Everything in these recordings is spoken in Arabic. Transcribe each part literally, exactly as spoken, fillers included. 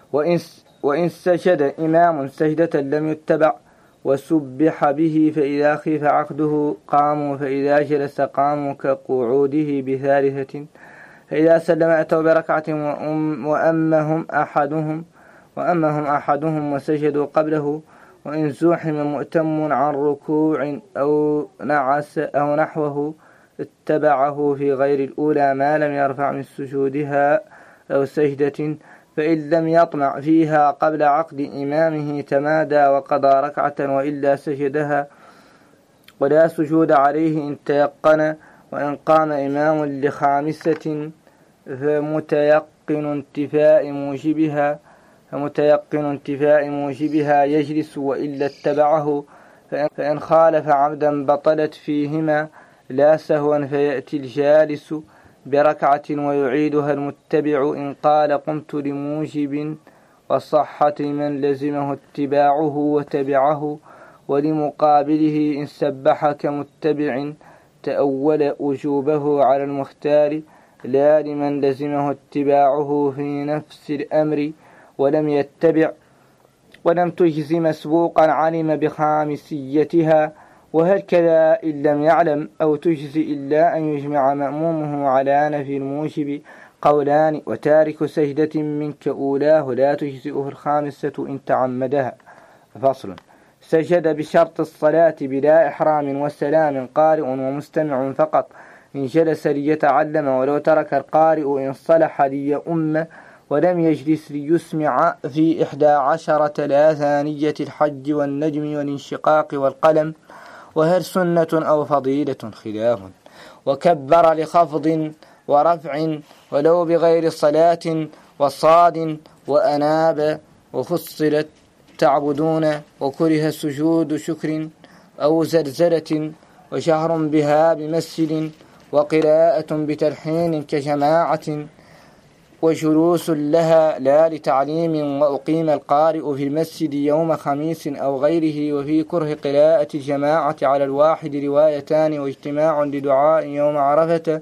وإن, وإن سجد إمام سجدة لم يتبع وسبح به فإذا خيف عقده قاموا فإذا جلس قاموا كقعوده بثالثة فإذا سلم أتوا بركعة وأمهم أحدهم وأمهم أحدهم وسجدوا قبله وإن زوحم مؤتم عن ركوع أو نعس أو نحوه اتبعه في غير الأولى ما لم يرفع من سجودها أو سجدة فإن لم يطمع فيها قبل عقد إمامه تمادى وقضى ركعة وإلا سجدها ولا سجود عليه إن تيقن وإن قام إمام لخامسة فمتيقن انتفاء موجبها فمتيقن انتفاء موجبها يجلس وإلا اتبعه فإن خالف عمدا بطلت فيهما لا سهوا فيأتي الجالس بركعة ويعيدها المتبع إن قال قمت لموجب وصحة من لزمه اتباعه وتبعه ولمقابله إن سبح كمتبع تأول وجوبه على المختار لا لمن لزمه اتباعه في نفس الأمر ولم يتبع ولم تجز مسبوقا علم بخامسيتها وهكذا إن لم يعلم أو تجز إلا أن يجمع مأمومه على نفي الموجب قولان وتارك سجدة منك أولاه لا تجزئه الخامسة إن تعمدها. فصل. سجد بشرط الصلاة بلا إحرام وسلام قارئ ومستمع فقط إن جلس ليتعلم ولو ترك القارئ إن صلح ليؤم ولم يجلس ليسمع في إحدى عشرة لا ثانية الحج والنجم والانشقاق والقلم وهل سنة أو فضيلة خلاف وكبر لخفض ورفع ولو بغير صلاة وصاد وأناب وفصلت تعبدون وكره السجود شكر أو زلزلة وشهر بها بمسجد وقراءة بتلحين كجماعة وجلوس لها لا لتعليم وأقيم القارئ في المسجد يوم خميس أو غيره وفي كره قراءة الجماعة على الواحد روايتان واجتماع لدعاء يوم عرفة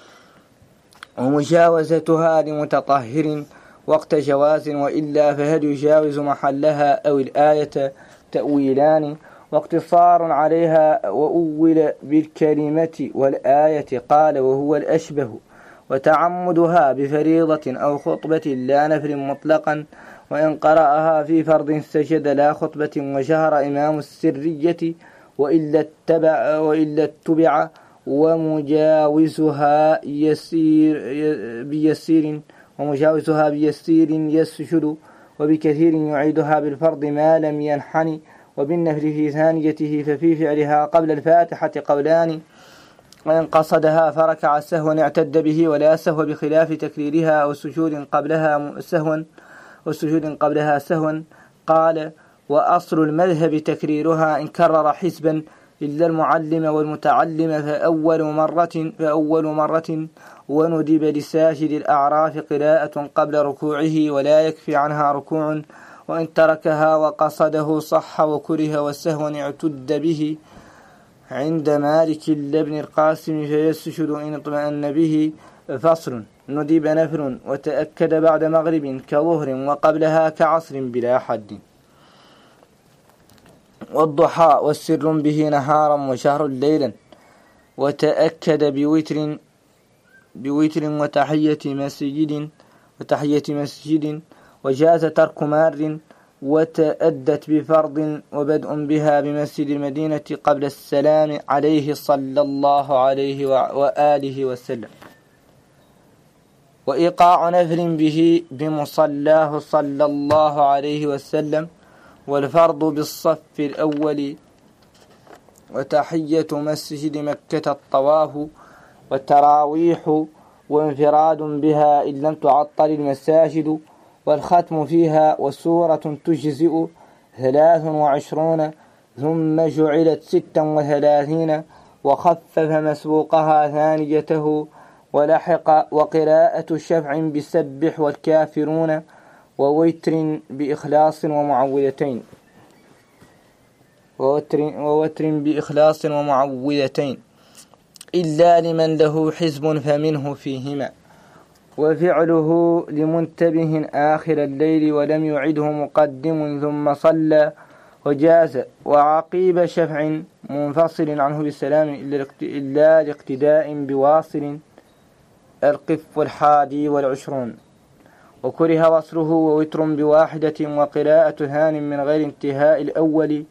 ومجاوزتها لمتطهر وقت جواز وإلا فهل يجاوز محلها أو الآية تأويلان واقتصار عليها وأول بالكلمة والآية قال وهو الأشبه وتعمدها بفريضة أو خطبة لا نفل مطلقا وإن قرأها في فرض سجد لا خطبة وجهر إمام السرية وإلا اتبع, وإلا اتبع ومجاوزها يسير بيسير ومجاوزها بيسير يسجد وبكثير يعيدها بالفرض ما لم ينحني وبالنفل في ثانيته ففي فعلها قبل الفاتحة قولان وإن قصدها فركع سهوا اعتد به ولا سهو بخلاف تكريرها أو سجود قبلها سهوا وسجود قبلها سهوا قال وأصل المذهب تكريرها إن كرر حسبا إلا المعلم والمتعلم فأول مرة فأول مرة وندب لساجد الأعراف قراءة قبل ركوعه ولا يكفي عنها ركوع وإن تركها وقصده صح وكره وسهوا اعتد به عند مالك لابن القاسم فيسجد إن اطمأن به. فصل. ندب نفل وتأكد بعد مغرب كظهر وقبلها كعصر بلا حد والضحى والسر به نهارا وشهر ليلا وتأكد بوتر بوتر وتحية مسجد وتحية مسجد وجاز ترك مار وتأدت بفرض وبدء بها بمسجد المدينة قبل السلام عليه صلى الله عليه وآله وسلم وإيقاع نفل به بمصلاه صلى الله عليه وسلم والفرض بالصف الأول وتحية مسجد مكة الطواف والتراويح وانفراد بها إن لم تعطل المساجد والختم فيها وسورة تجزئ ثلاث وعشرون ثم جعلت ستا وثلاثين وخفف مسبوقها ثانيته ولحق وقراءة شفع بسبح والكافرون ووتر بإخلاص ومعوذتين ووتر, ووتر بإخلاص ومعوذتين إلا لمن له حزب فمنه فيهما وفعله لمنتبه آخر الليل ولم يعده مقدم ثم صلى وجاز، وعقيب شفع منفصل عنه بالسلام إلا لاقتداء بواصل. القف الحادي والعشرون. وكره وصله ووتر بواحدة وقراءة هان من غير انتهاء الأول،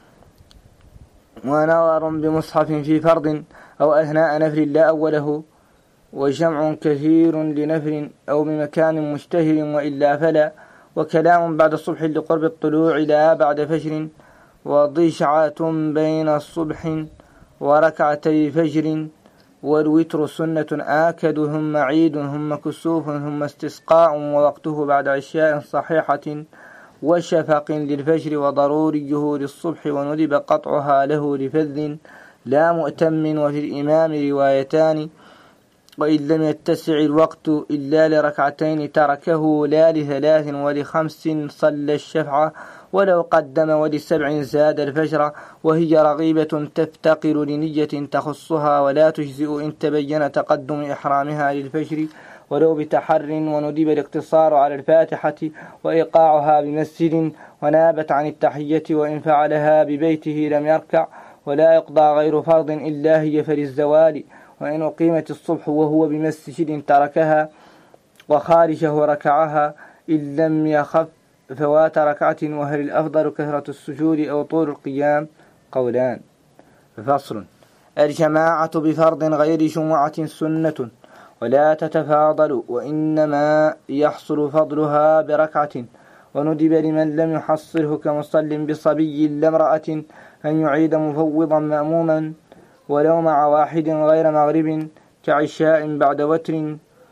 ونظر بمصحف في فرض أو أثناء نفر لا أوله، وجمع كثير لنفر أو بمكان مشتهر وإلا فلا، وكلام بعد الصبح لقرب الطلوع لا بعد فجر، وضشعة بين الصبح وركعتي فجر، والوتر سنة آكد ثم عيد ثم كسوف ثم استسقاء ووقته بعد عشاء صحيحة وشفق للفجر، وضروريه للصبح وندب قطعها له لفذ لا مؤتم. وفي الإمام روايتان، وإن لم يتسع الوقت إلا لركعتين تركه لا لثلاث، ولخمس صلى الشفع ولو قدم، ولسبع زاد الفجر، وهي رغيبة تفتقر لنية تخصها ولا تجزئ إن تبين تقدم إحرامها للفجر ولو بتحر، وندب الاقتصار على الفاتحة وإيقاعها بمسجد، ونابت عن التحية وإن فعلها ببيته لم يركع، ولا يقضى غير فرض إلا هي فللزوال، وإن أقيمت الصبح وهو بمسجد تركها وخارجه ركعها إن لم يخف فوات ركعة. وهل الأفضل كثرة السجود أو طول القيام؟ قولان. فصل. الجماعة بفرض غير جمعة سنة ولا تتفاضل، وإنما يحصل فضلها بركعة، وندب لمن لم يحصله كمصل بصبي لامرأة أن يعيد مفوضا مأموما ولو مع واحد غير مغرب كعشاء بعد وتر،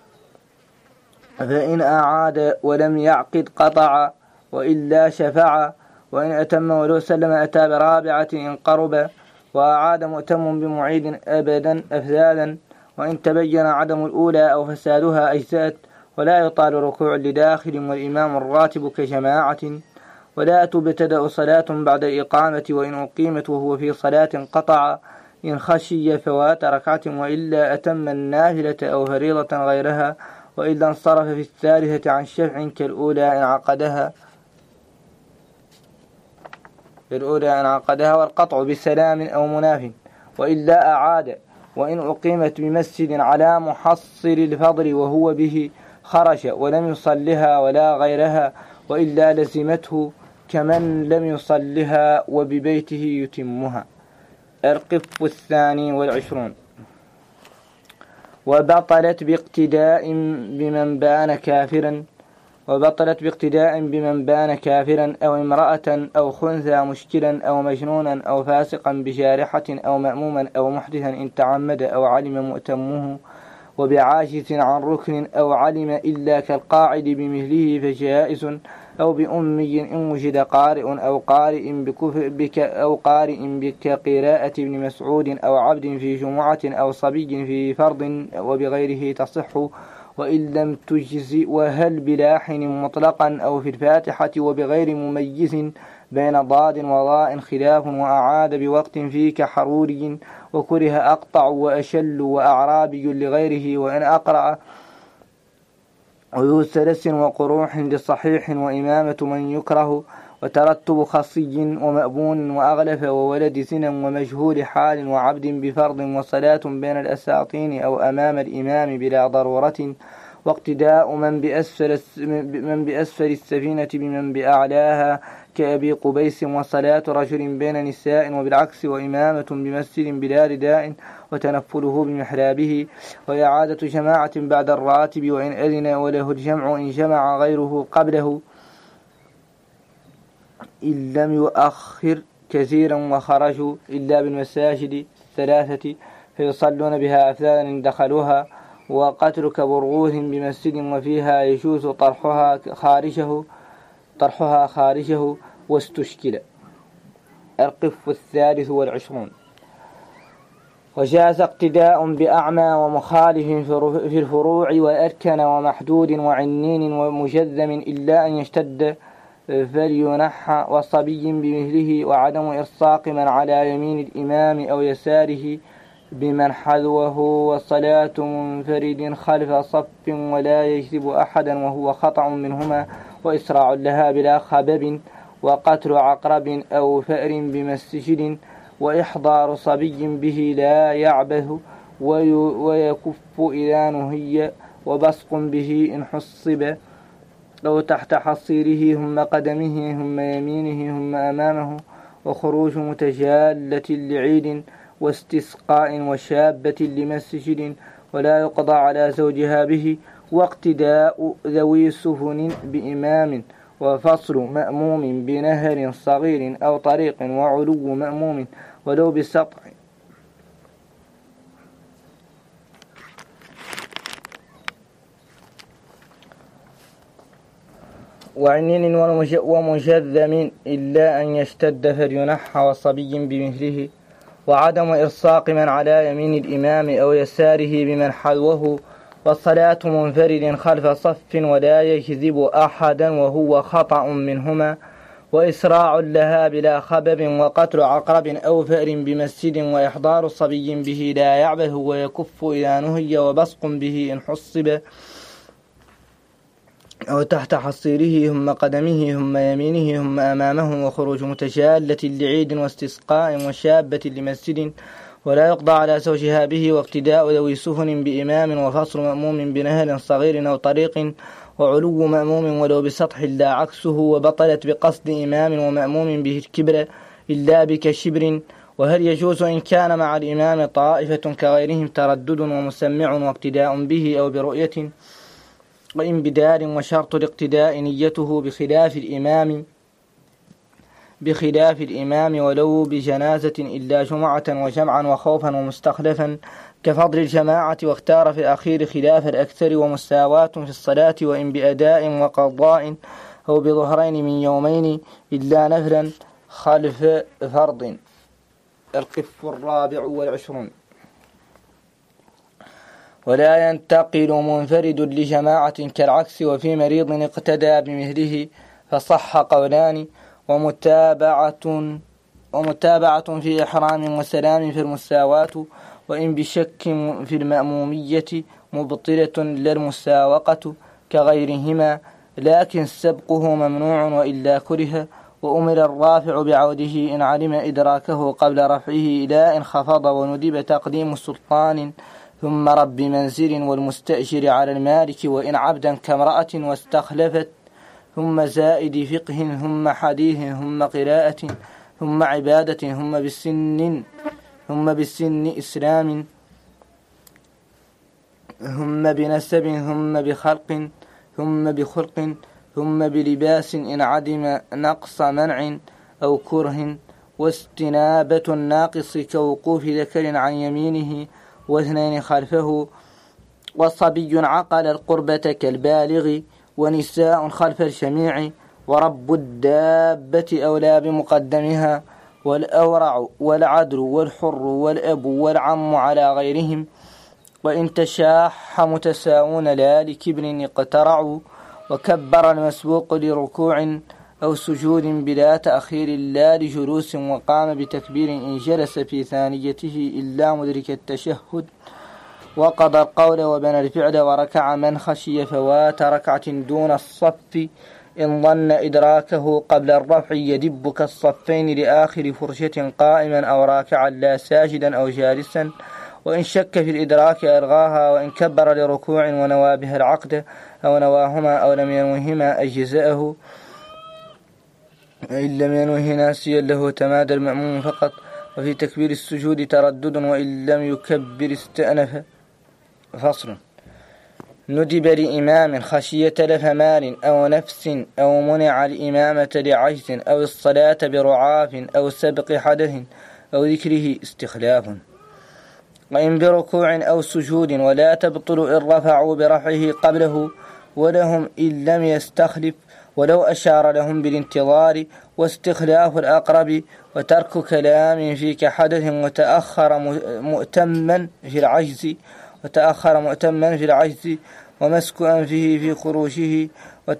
فإن أعاد ولم يعقد قطع وإلا شفع، وإن أتم ولو سلم أتى برابعة إن قرب، وأعاد مؤتم بمعيد أبدا أفزادا، وإن تبين عدم الأولى أو فسادها أجزأت، ولا يطال ركوع لداخل والإمام الراتب كجماعة، ولا تبتدأ صلاة بعد الإقامة، وإن أقيمت وهو في صلاة قطع إن خشي فوات ركعة، وإلا أتم النافلة أو فريضة غيرها، وإلا انصرف في الثالثة عن شفع كالأولى إن عقدها الأولى إن عقدها والقطع بسلام أو مناف، وإلا أعاد. وإن أقيمت بمسجد على محصل الفضل وهو به خرج ولم يصلها ولا غيرها، وإلا لزمته كمن لم يصلها وببيته يتمها. القف الثاني والعشرون. وبطلت باقتداء بمن بان كافرا وبطلت باقتداء بمن بان كافرا أو امرأة أو خنثى مشكلا أو مجنونا أو فاسقا بجارحة أو مأموما أو محدثا إن تعمد أو علم مؤتمه، وبعاجز عن ركن أو علم إلا كالقاعد بمثله فجائز، أو بأمي إن وجد قارئ أو قارئ بك أو قارئ بكقراءة ابن مسعود أو عبد في جمعة أو صبي في فرض وبغيره تصح، وإن لم تجزئ. وهل بلاحن مطلقا أو في الفاتحة وبغير مميز بين ضاد وضاء خلاف، وأعاد بوقت فيه كحروري، وكره أقطع وأشل وأعرابي لغيره، وإن أقرأ وذو سلس وقروح لصحيح، وإمامة من يكره، وترتب خصي ومأبون وأغلف وولد زنا ومجهول حال وعبد بفرض، وصلاة بين الأساطين أو أمام الإمام بلا ضرورة، واقتداء من بأسفل, من بأسفل السفينة بمن بأعلاها كأبي قبيس، وصلاة رجل بين نساء وبالعكس، وإمامة بمسجد بلا رداء وتنفله بمحرابه، وإعادة جماعة بعد الراتب وإن أذن، وله الجمع إن جمع غيره قبله إن لم يؤخر كثيرا، وخرجوا إلا بالمساجد الثلاثة فيصلون بها أفذاذا إن دخلوها، وقتلك برغوث بمسجد وفيها يجوز طرحها خارجه طرحها خارجه واستشكل. القف الثالث والعشرون. وجاز اقتداء بأعمى ومخالف في الفروع وأركن ومحدود وعنين ومجذم إلا أن يشتد فلينحى، وصبي بمثله، وعدم إرصاق من على يمين الإمام أو يساره بمن حذوه، وصلاة منفرد خلف صف ولا يجذب أحدا وهو خطأ منهما، وإسراع لها بلا خبب، وقتل عقرب أو فأر بمسجد، وإحضار صبي به لا يعبه، ويكف إذا نهي، وبصق به إن حصب، أو تحت حصيره هم قدمه هم يمينه هم أمامه، وخروج متجالة لعيد، واستسقاء وشابة لمسجد، ولا يقضى على زوجها به، واقتداء ذوي سفن بإمام، وفصل مأموم بنهر صغير أو طريق، وعلو مأموم ولو بسطح. وعنين ومجذم إلا أن يشتد فلينحى، وصبي بمثله، وعدم إرصاق من على يمين الإمام أو يساره بمن حذوه، والصلاة منفرد خلف صف ولا يجذب أحدا وهو خطأ منهما، وإسراع لها بلا خبب، وقتل عقرب أو فأر بمسجد، وإحضار صبي به لا يعبه، ويكف إذا نهي، وبصق به إن حصب، أو تحت حصيره هم قدمه هم يمينه هم أمامه، وخروج متجالة لعيد، واستسقاء وشابة لمسجد، ولا يقضى على زوجها به، واقتداء ذوي سفن بإمام، وفصل مأموم بنهر صغير أو طريق، وعلو مأموم ولو بسطح لا عكسه، وبطلت بقصد إمام ومأموم به الكبر إلا بكشبر. وهل يجوز إن كان مع الإمام طائفة كغيرهم تردد ومسمع واقتداء به أو برؤية، وإن بدار، وشرط الاقتداء نيته بخلاف الإمام بخلاف الإمام ولو بجنازة إلا جمعة وجمعا وخوفا ومستخلفا كفضل الجماعة، واختار في الأخير خلاف الأكثر، ومساواة في الصلاة وإن بأداء وقضاء أو بظهرين من يومين إلا نفلا خلف فرض. القف الرابع والعشرون. ولا ينتقل منفرد لجماعة كالعكس، وفي مريض اقتدى بمثله فصح قولان، ومتابعة ومتابعة في إحرام وسلام في المساواة، وإن بشك في المأمومية مبطلة للمساوقة كغيرهما، لكن سبقه ممنوع وإلا كره، وأمر الرافع بعوده إن علم إدراكه قبل رفعه إلى إن خفض، وندب تقديم سلطان ثم رب منزل والمستأجر على المالك، وإن عبدا كامرأة واستخلفت، ثم زائد فقه ثم حديث ثم قراءة ثم عبادة ثم بالسن ثم بالسن إسلام ثم بنسب ثم بخلق ثم بخلق ثم بلباس إن عدم نقص منع أو كره، واستنابة الناقص كوقوف ذكر عن يمينه واثنين خلفه، والصبي عقل القربة كالبالغ، ونساء خلف الجميع، ورب الدابة أولى بمقدمها، والأورع والعدل والحر والأب والعم على غيرهم، وإن تشاح متساوون لا لكبر اقترعوا، وكبر المسبوق لركوع أو سجود بلا تأخير لا لجلوس، وقام بتكبير إن جلس في ثانيته إلا مدرك التشهد، وقضى القول وبنى الفعل، وركع من خشي فوات ركعة دون الصف إن ظن إدراكه قبل الرفع، يدب كالصفين لآخر فرشة قائما أو راكعا لا ساجدا أو جالسا، وإن شك في الإدراك ألغاها، وإن كبر لركوع ونوى بها العقد أو نواهما أو لم ينوهما أجزاءه، وإن لم ينوه ناسيا له تمادى المأموم فقط، وفي تكبير السجود تردد وإن لم يكبر استأنف. فصل. ندب لإمام خشية تلف مال أو نفس أو منع الإمامة لعجز أو الصلاة برعاف أو سبق حدث أو ذكره استخلاف، وإن بركوع أو سجود ولا تبطل إن رفعوا برفعه قبله، ولهم إن لم يستخلف ولو أشار لهم بالانتظار، واستخلاف الأقرب، وترك كلام في كحدث، وتأخر مؤتما في العجز وتأخر مؤتما في العجز ومسك أنفه في خروجه،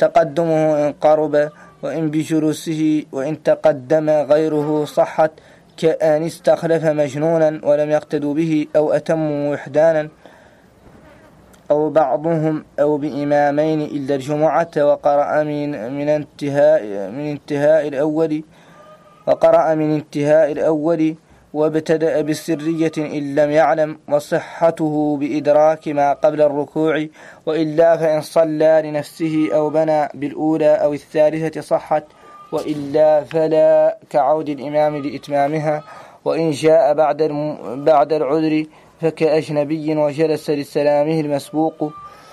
وتقدمه إن قرب، وإن بجلوسه، وإن تقدم غيره صحت كأن استخلف مجنونا ولم يقتدوا به أو أتموا وحدانا أو بعضهم أو بإمامين إلا الجمعة وقرأ من من انتهاء من انتهاء الأول وقرأ من انتهاء الأول وابتدأ بالسرية إن لم يعلم وصحته بإدراك ما قبل الركوع، وإلا فإن صلى لنفسه أو بنى بالأولى أو الثالثة صحت، وإلا فلا كعود الإمام لإتمامها. وإن جاء بعد بعد العذر فكأجنبي وجلس لسلامه المسبوق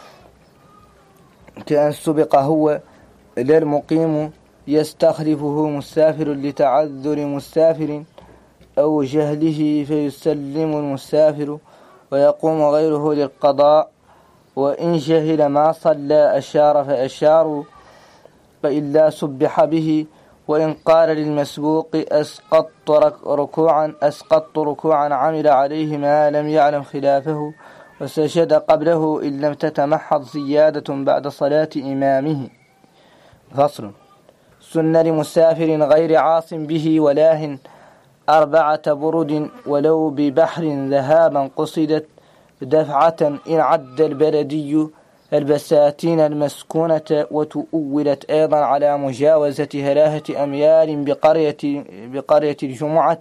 كأن سبق هو لا المقيم يستخلفه مسافر لتعذر مسافر أو جهله فيسلم المسافر ويقوم غيره للقضاء. وإن جهل ما صلى أشار فأشار فإلا سبح به. وإن قال للمسبوق أسقطت ركوعا أسقطت ركوعا عمل عليه ما لم يعلم خلافه وسجد قبله إن لم تتمحض زيادة بعد صلاة إمامه. فصل. سن لمسافر غير عاص به ولاه أربعة برد ولو ببحر ذهابا قصدت دفعة إن عد البلدي البساتين المسكونة، وتؤولت أيضا على مجاوزة ثلاثة أميال بقرية, بقرية الجمعة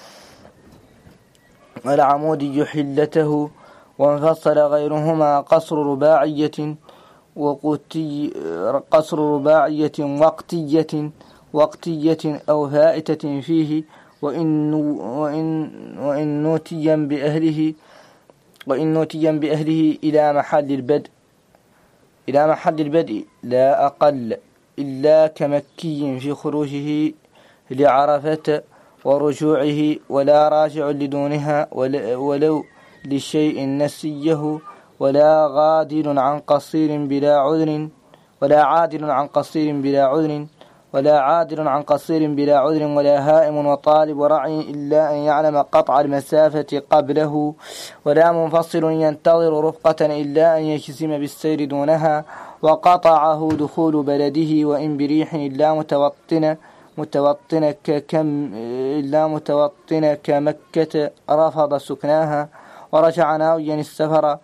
والعمود يحلته. وانفصل غيرهما قصر رباعية وقتي قصر رباعية وقتية وقتية أو فائتة فيه، وإن وإن وإن نوتيا بأهله وإن نوتيا بأهله إلى محل البدء إلى محل البدء لا أقل إلا كمكي في خروجه لعرفة ورجوعه، ولا راجع لدونها ولو لشيء نسيه، ولا غادر عن قصير بلا عذر ولا عادل عن قصير بلا عذر ولا عادل عن قصير بلا عذر ولا هائم وطالب ورعي إلا أن يعلم قطع المسافة قبله، ولا منفصل ينتظر رفقة إلا أن يجزم بالسير دونها، وقطعه دخول بلده وإن بريح إلا متوطن متوطن ككم إلا متوطن كمكة رفض سكناها، ورجع ناويا السفر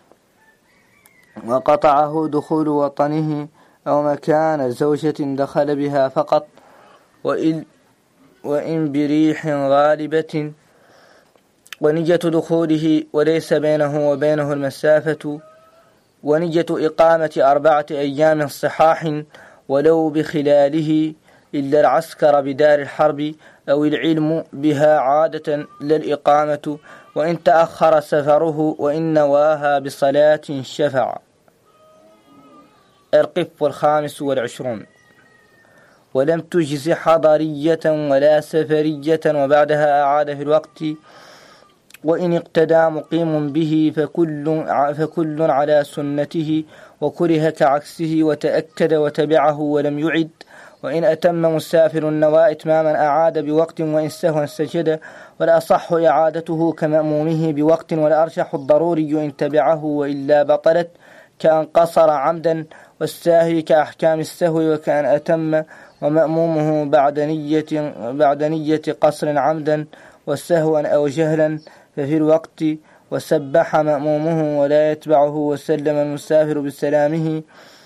وقطعه دخول وطنه أو مكان زوجة دخل بها فقط، وإن, وإن بريح غالبة ونية دخوله وليس بينه وبينه المسافة، ونية إقامة أربعة أيام صحاح ولو بخلاله إلا العسكر بدار الحرب أو العلم بها عادة للإقامة، وإن تأخر سفره وإن نواها بصلاة شفع. القف الخامس والعشرون. ولم تجز حضرية ولا سفرية وبعدها أعاد في الوقت، وإن اقتدى مقيم به فكل, فكل على سنته، وكره كعكسه وتأكد وتبعه ولم يعد. وإن أتم مسافر النوى إتماما أعاد بوقت، وإن سهوا سجد، والأصح إعادته كمأمومه بوقت، والأرجح الضروري إن تبعه وإلا بطلت، كأن قصر عمدا، والساهي كأحكام السهو، وكأن أتم ومأمومه بعد نية, بعد نية قصر عمدا وسهوا أو جهلا ففي الوقت، وسبح مأمومه ولا يتبعه، وسلم المسافر بسلامه،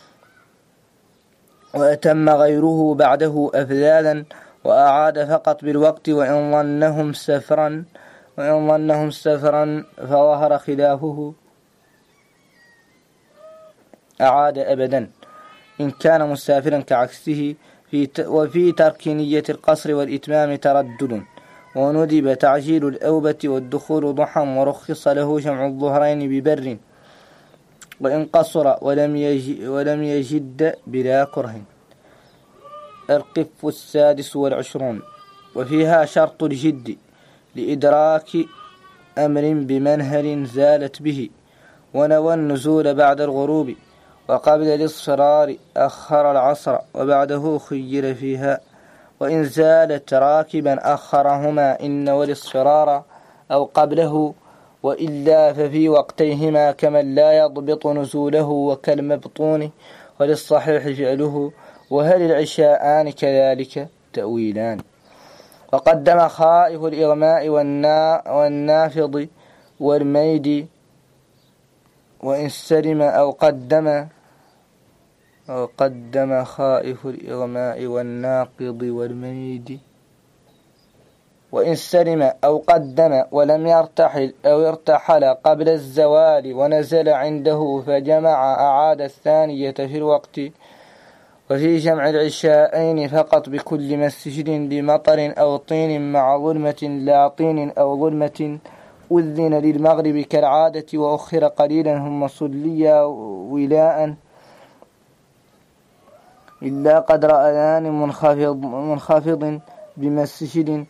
وأتم غيره بعده أفذاذا، وأعاد فقط بالوقت، وإن ظنهم سفرا وإن ظنهم سفرا فظهر خلافه أعاد أبدا إن كان مسافرا كعكسه. في وفي ترك نية القصر والإتمام تردد، وندب تعجيل الأوبة والدخول ضحى، ورخص له جمع الظهرين ببر، وإن قصر ولم يجد, ولم يجد بلا كره. القف السادس والعشرون. وفيها شرط الجد لإدراك أمر بمنهل زالت به، ونوى النزول بعد الغروب، وقبل الإصرار أخر العصر، وبعده خير فيها، وإن زالت راكبا أخرهما إن والإصرار أو قبله، وإلا ففي وقتيهما كمن لا يضبط نزوله وكالمبطون، وللصحيح فعله. وهل العشاءان كذلك؟ تأويلان. وقدم خائف الإغماء والنافض والميد وإن سلم أو قدم وقدم خائف الإغماء والناقض والميد وإن سلم أو قدم ولم يرتحل أو ارتحل قبل الزوال ونزل عنده فجمع أعاد الثانية في الوقت. وفي جمع العشاءين فقط بكل مسجد بمطر أو طين مع ظلمة لا طين أو ظلمة أذن للمغرب كالعادة وأخر قليلا هم صليا ولاء إلا قدر أذان منخفض, منخفض بمسجد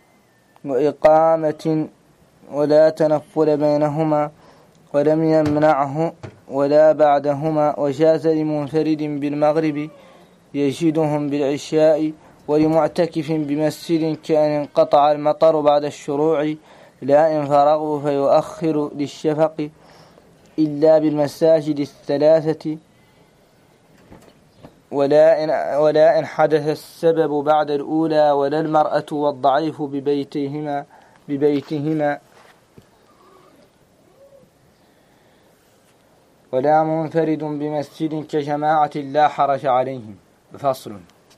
وإقامة ولا تنفل بينهما ولم يمنعه ولا بعدهما. وجاز لمنفرد بالمغرب يجدهم بالعشاء ولمعتكف بمسجد كأن انقطع المطر بعد الشروع لا إن فرغوا فيؤخر للشفق إلا بالمساجد الثلاثة ولا إن, ولا إن حدث السبب بعد الأولى ولا المرأة والضعيف ببيتهما ببيتهما ولا منفرد بمسجد كجماعة لا حرج عليهم. فصل.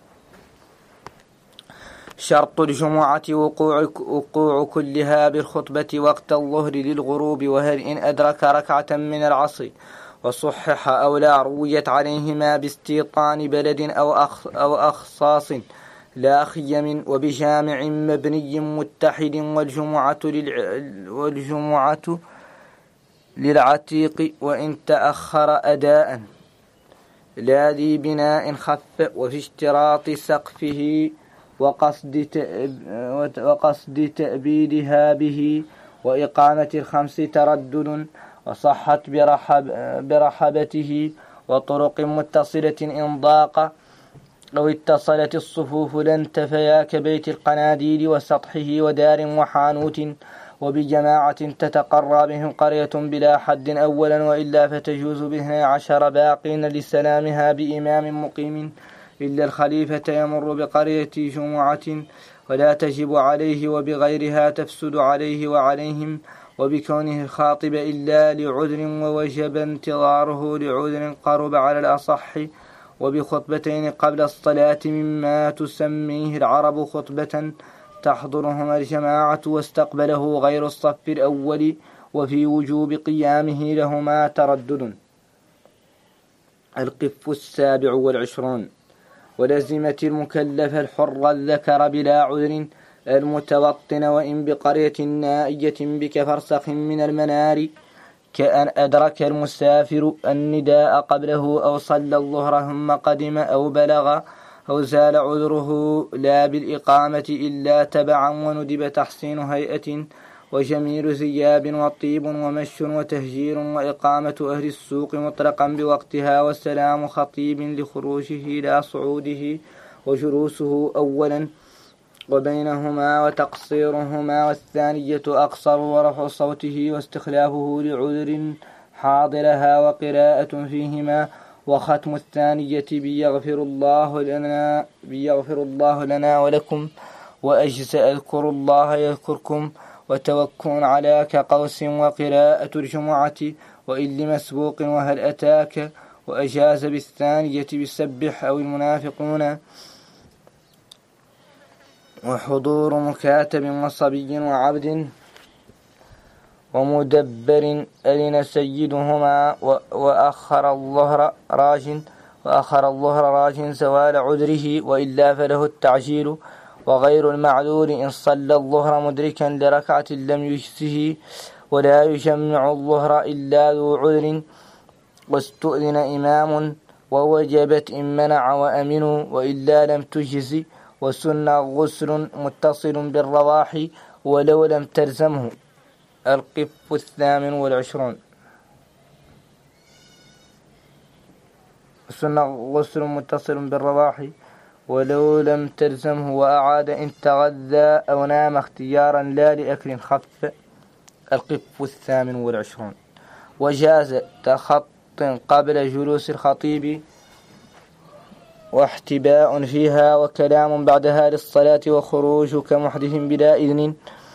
شرط الجمعة وقوع, وقوع كلها بالخطبة وقت الظهر للغروب وهل إن أدرك ركعة من العصر وصحح أو لا رويت عليهما باستيطان بلد أو, أخ أو أخصاص لا خيم وبجامع مبني متحد والجمعة, للع... والجمعة للعتيق وإن تأخر أداء لا ذي بناء خف وفي اشتراط سقفه وقصد, تأب... وقصد تأبيدها به وإقامة الخمس تردد وصحت برحب... برحبته وطرق متصلة إن ضاق لو اتصلت الصفوف لانتفيا كبيت القناديل وسطحه ودار وحانوت وبجماعة تتقرى بهم قرية بلا حد أولا وإلا فتجوز باثني عشر باقين لسلامها بإمام مقيم إلا الخليفة يمر بقرية جمعة ولا تجب عليه وبغيرها تفسد عليه وعليهم وبكونه الخاطب إلا لعذر ووجب انتظاره لعذر قرب على الأصح وبخطبتين قبل الصلاة مما تسميه العرب خطبة تحضرهما الجماعة واستقبله غير الصف الأول وفي وجوب قيامه لهما تردد. القف السابع والعشرون. ولزمة المكلف الحر الذكر بلا عذر المتوطن وإن بقرية نائية بكفرسخ من المنار كأن أدرك المسافر النداء قبله أو صلى الظهر ثم قدم أو بلغ أو زال عذره لا بالإقامة إلا تبعا وندب تحسين هيئة وجميل ثياب وطيب ومش وتهجير وإقامة أهل السوق مطلقا بوقتها والسلام خطيب لخروجه لا صعوده وجلوسه أولا وبينهما وتقصيرهما والثانية أقصر ورفع صوته واستخلافه لعذر حاضرها وقراءة فيهما وختم الثانية بيغفر الله لنا بيغفر الله لنا ولكم وأجزاء اذكروا الله يذكركم وتوكل على كقوس وقراءة الجمعة وإن لمسبوق وهل أتاك وأجاز بالثانية بسبح أو المنافقون وحضور مكاتب وصبي وعبد ومدبر أذن سيدهما وأخر الظهر راج وأخر الظهر راج زوال عذره وإلا فله التعجيل وغير المعذور إن صلى الظهر مدركا لركعة لم يجزه ولا يجمع الظهر إلا ذو عذر واستؤذن إمام ووجبت إن منع وأمنوا وإلا لم تجز وسن غسل متصل بالرواح ولو لم تلزمه. القف الثامن والعشرون. سن غسل متصل بالرواح ولو لم تلزمه وأعاد إن تغذى أو نام اختيارا لا لأكل خف. القف الثامن والعشرون. وجاز تخط قبل جلوس الخطيب واحتباء فيها وكلام بعدها للصلاة وخروج كمحدث بلا إذن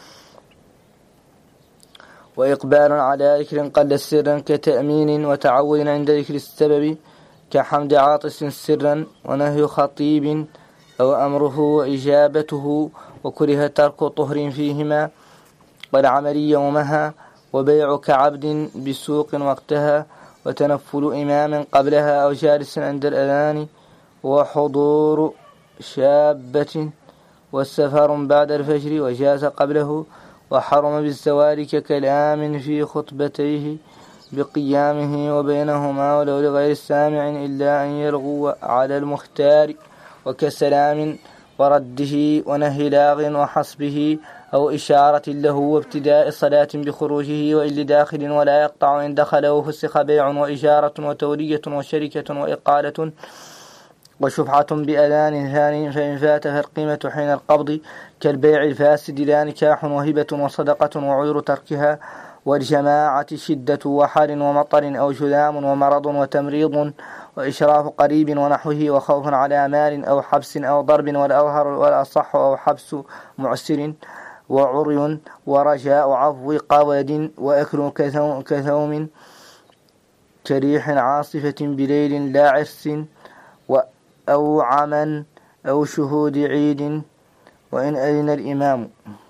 وإقبال على ذكر قل سرا كتأمين وتعود عند ذكر السبب كحمد عاطس سرا ونهي خطيب أو أمره وإجابته وكره ترك طهر فيهما والعمل يومها وبيع كعبد بسوق وقتها وتنفل إمام قبلها أو جالس عند الأذان وحضور شابة والسفر بعد الفجر وجاز قبله وحرم بالزوال ككلام في خطبتيه بقيامه وبينهما ولو لغير السامع إلا أن يلغو على المختار وكسلام ورده ونهي لاغ وحسبه أو إشارة له وابتداء صلاة بخروجه وإن لداخل ولا يقطع إن دخل وفسخ بيع وإجارة وتورية وشركة وإقالة وشفعة بأذان ثاني فإن فات فالقيمة حين القبض كالبيع الفاسد لا نكاح وهبة وصدقة وعذر تركها والجماعة شدة وحر ومطر أو شذام ومرض وتمريض وإشراف قريب ونحوه وخوف على مال أو حبس أو ضرب والأظهر والأصح أو حبس معسر وعري ورجاء عفو قود وأكل كثوم كريح عاصفة بليل لا عرس أو عمى أو شهود عيد وإن أذن الإمام.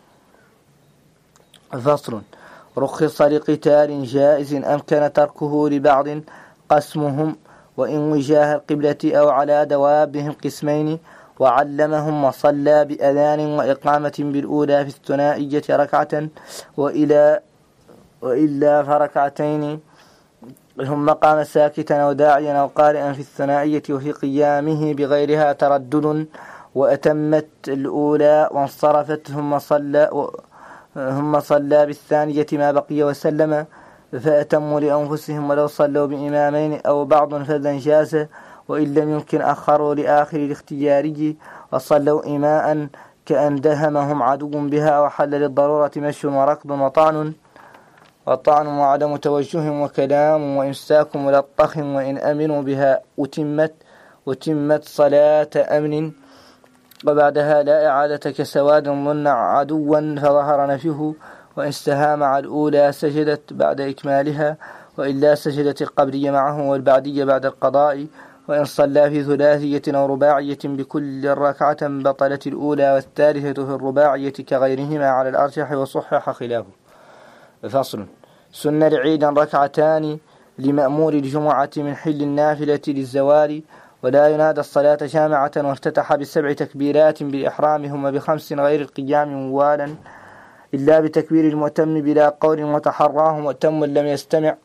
فصل. رخص لقتال جائز أمكن تركه لبعض قسمهم وإن وجاه القبلة أو على دوابهم قسمين وعلمهم وصلى بأذان وإقامة بالأولى في الثنائية ركعة وإلى وإلا فركعتين ثم قام ساكتا أو داعيا أو قارئا في الثنائية وفي قيامه بغيرها تردد وأتمت الأولى وانصرفت ثم صلى ثم صلى بالثانية ما بقي وسلم فأتموا لأنفسهم ولو صلوا بإمامين أو بعض فذا جاز وإن لم يمكن أخروا لآخر الاختياري وصلوا إماء كأن دهمهم عدو بها وحل للضرورة مشي وركض وطعن وطعن وعدم توجه وكلام وإمساك ملطخ وإن أمنوا بها أتمت أتمت صلاة أمن وبعدها لا إعادة كسواد ظن عدوا فظهر نفيه وإن استهام مع الأولى سجدت بعد إكمالها وإلا سجدت القبلية معه والبعدية بعد القضاء وإن صلى في ثلاثية أو رباعية بكل ركعة بطلت الأولى والثالثة في الرباعية كغيرهما على الأرجح وصحح خلافه. فصل. سن لعيدا ركعتان لمأمور الجمعة من حل النافلة للزوال ولا ينادى الصلاة جامعة وافتتح بسبع تكبيرات بإحرامهم وبخمس غير القيام موالا إلا بتكبير المؤتم بلا قول وتحراه مؤتم لم يستمع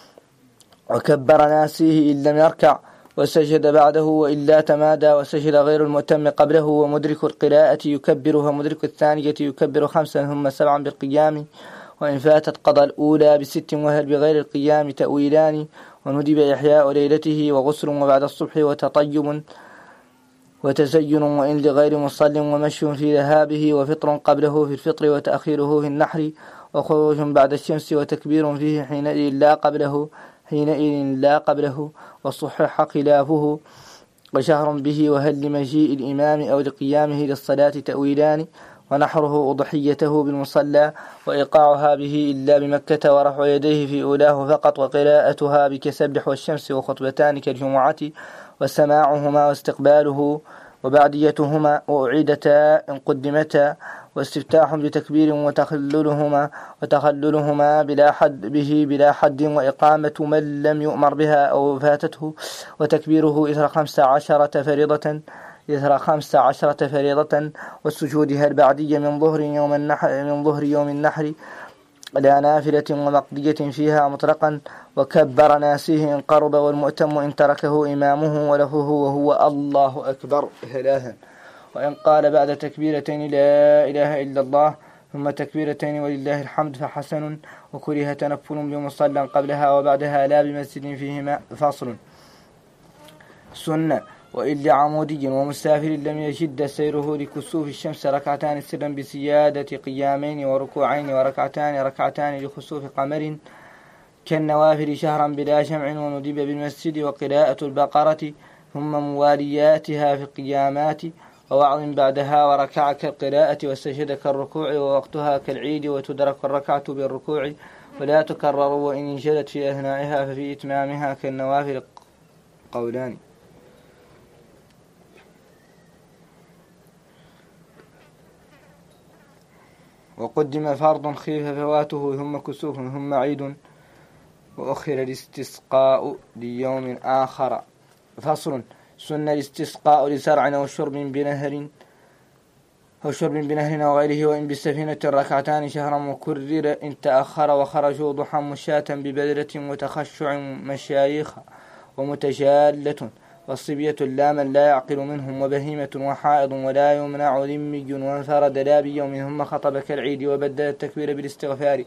وكبر ناسيه إن لم يركع وسجد بعده وإلا تمادى وسجد غير المؤتم قبله ومدرك القراءة يكبرها مدرك الثانية يكبر خمسا ثم سبعا بالقيام وإن فاتت قضى الأولى بست وهل بغير القيام تأويلان وندب إحياء ليلته وغسل وبعد الصبح وتطيب وتزين وإن لغير مصل ومشي في ذهابه وفطر قبله في الفطر وتأخيره في النحر وخروج بعد الشمس وتكبير فيه حينئذ لا قبله حينئذ لا قبله وصحح خلافه وشهر به وهل لمجيء الإمام أو لقيامه للصلاة تأويلان ونحره أضحيته بالمصلى وإيقاعها به إلا بمكة ورفع يديه في أولاه فقط وقراءتها بكسبح والشمس وخطبتان كالجمعة وسماعهما واستقباله وبعديتهما وأعيدتا إن قدمتا واستفتاح بتكبير وتخللهما وتخللهما بلا حد به بلا حد وإقامة من لم يؤمر بها أو فاتته وتكبيره إثر خمس عشرة فريضة إثر خمس عشرة فريضة والسجودها البعدية من ظهر يوم النحر من ظهر يوم النحر لا نافلة ومقضية فيها مطلقا وكبر ناسيه إن قرب والمؤتم إن تركه إمامه ولفه وهو الله أكبر ثلاثا وإن قال بعد تكبيرتين لا إله إلا الله ثم تكبيرتين ولله الحمد فحسن وكره تنفل بمصلى قبلها وبعدها لا بمسجد فيهما. فصل. سنة. وإن لعمودي ومسافر لم يجد سيره لكسوف الشمس ركعتان سرا بسيادة قيامين وركوعين وركعتان ركعتان لخسوف قمر كالنوافل شهرا بلا جمع وندب بالمسجد وقراءة البقرة ثم موالياتها في القيامات ووعظ بعدها وركع كالقراءة واستشهد كالركوع ووقتها كالعيد وتدرك الركعة بالركوع ولا تكرر وإن انشدت في أثنائها ففي إتمامها كالنوافل قولان. وقدم فرض خيف فواته ثم كسوف ثم عيد وأخر الاستسقاء ليوم آخر. فصل. سن الاستسقاء لسرع أو شرب بنهر أو شرب بنهر أو غيره وإن بالسفينة ركعتان شهرا مكرر إن تأخر وخرجوا ضحى مشاة ببدرة وتخشع مشايخ ومتشالة والصبية لا من لا يعقل منهم وبهيمة وحائض ولا يمنع ذمي وانفرد لا بيوم ثم خطب كالعيد وبدل التكبير بالاستغفار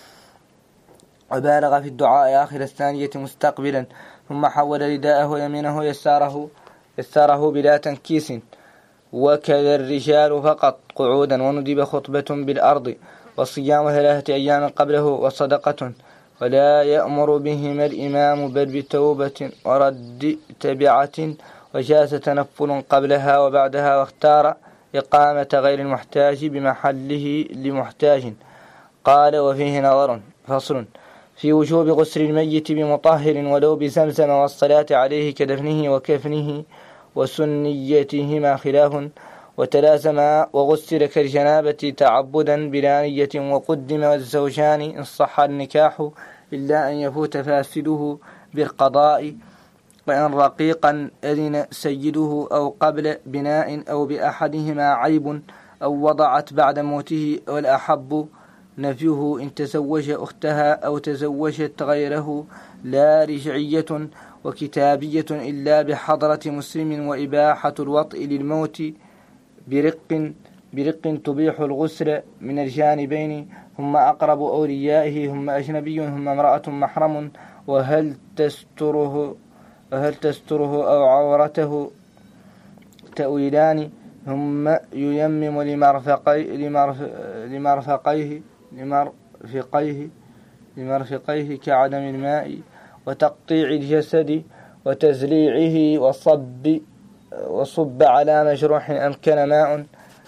وبالغ في الدعاء آخر الثانية مستقبلا ثم حول رداءه يمينه يساره يساره بلا تنكيس وكذا الرجال فقط قعودا وندب خطبة بالأرض والصيام ثلاثة أيام قبله وصدقة ولا يأمر بهما الإمام بل بتوبة ورد تبعة وجاز تنفل قبلها وبعدها واختار إقامة غير المحتاج بمحله لمحتاج. قال وفيه نظر. فصل. في وجوب غسل الميت بمطهر ولو بزمزم والصلاة عليه كدفنه وكفنه وسنيتهما خلاف وتلازم وغسل كالجنابة تعبدا بلا نية وقدم الزوجان إن صح النكاح إلا أن يفوت فاسده بالقضاء وإن رقيقا أذن سيده أو قبل بناء أو بأحدهما عيب أو وضعت بعد موته والأحب نفيه إن تزوج أختها أو تزوجت غيره لا رجعية وكتابية إلا بحضرة مسلم وإباحة الوطء للموت برق برق تبيح الغسل من الجانبين ثم أقرب أوليائه ثم أجنبي ثم امرأة محرم وهل تستره وهل تستره أو عورته تأويلان ثم ييمم لمرفقيه لمرفقيه لمرفقيه لمرفقيه كعدم الماء وتقطيع الجسد وتزليعه وصب وصب على مجروح أمكن ماء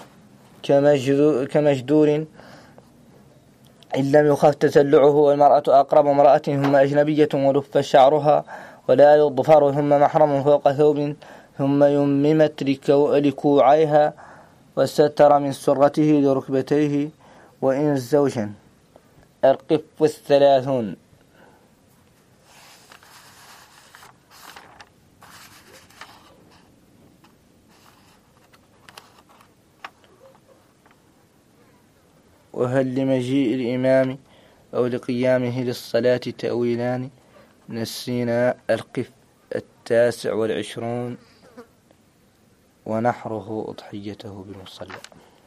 كمجدور إن لم يخف تسلعه والمرأة أقرب امرأة ثم أجنبية ولف شعرها ولا يضفر ثم محرم فوق ثوب ثم يممت لكوعيها وستر من سرته لركبتيه وإن زوجا. القف الثلاثون. وهل لمجيء الإمام أو لقيامه للصلاة تأويلان نسينا. القف التاسع والعشرون ونحره أضحيته بالمصلى.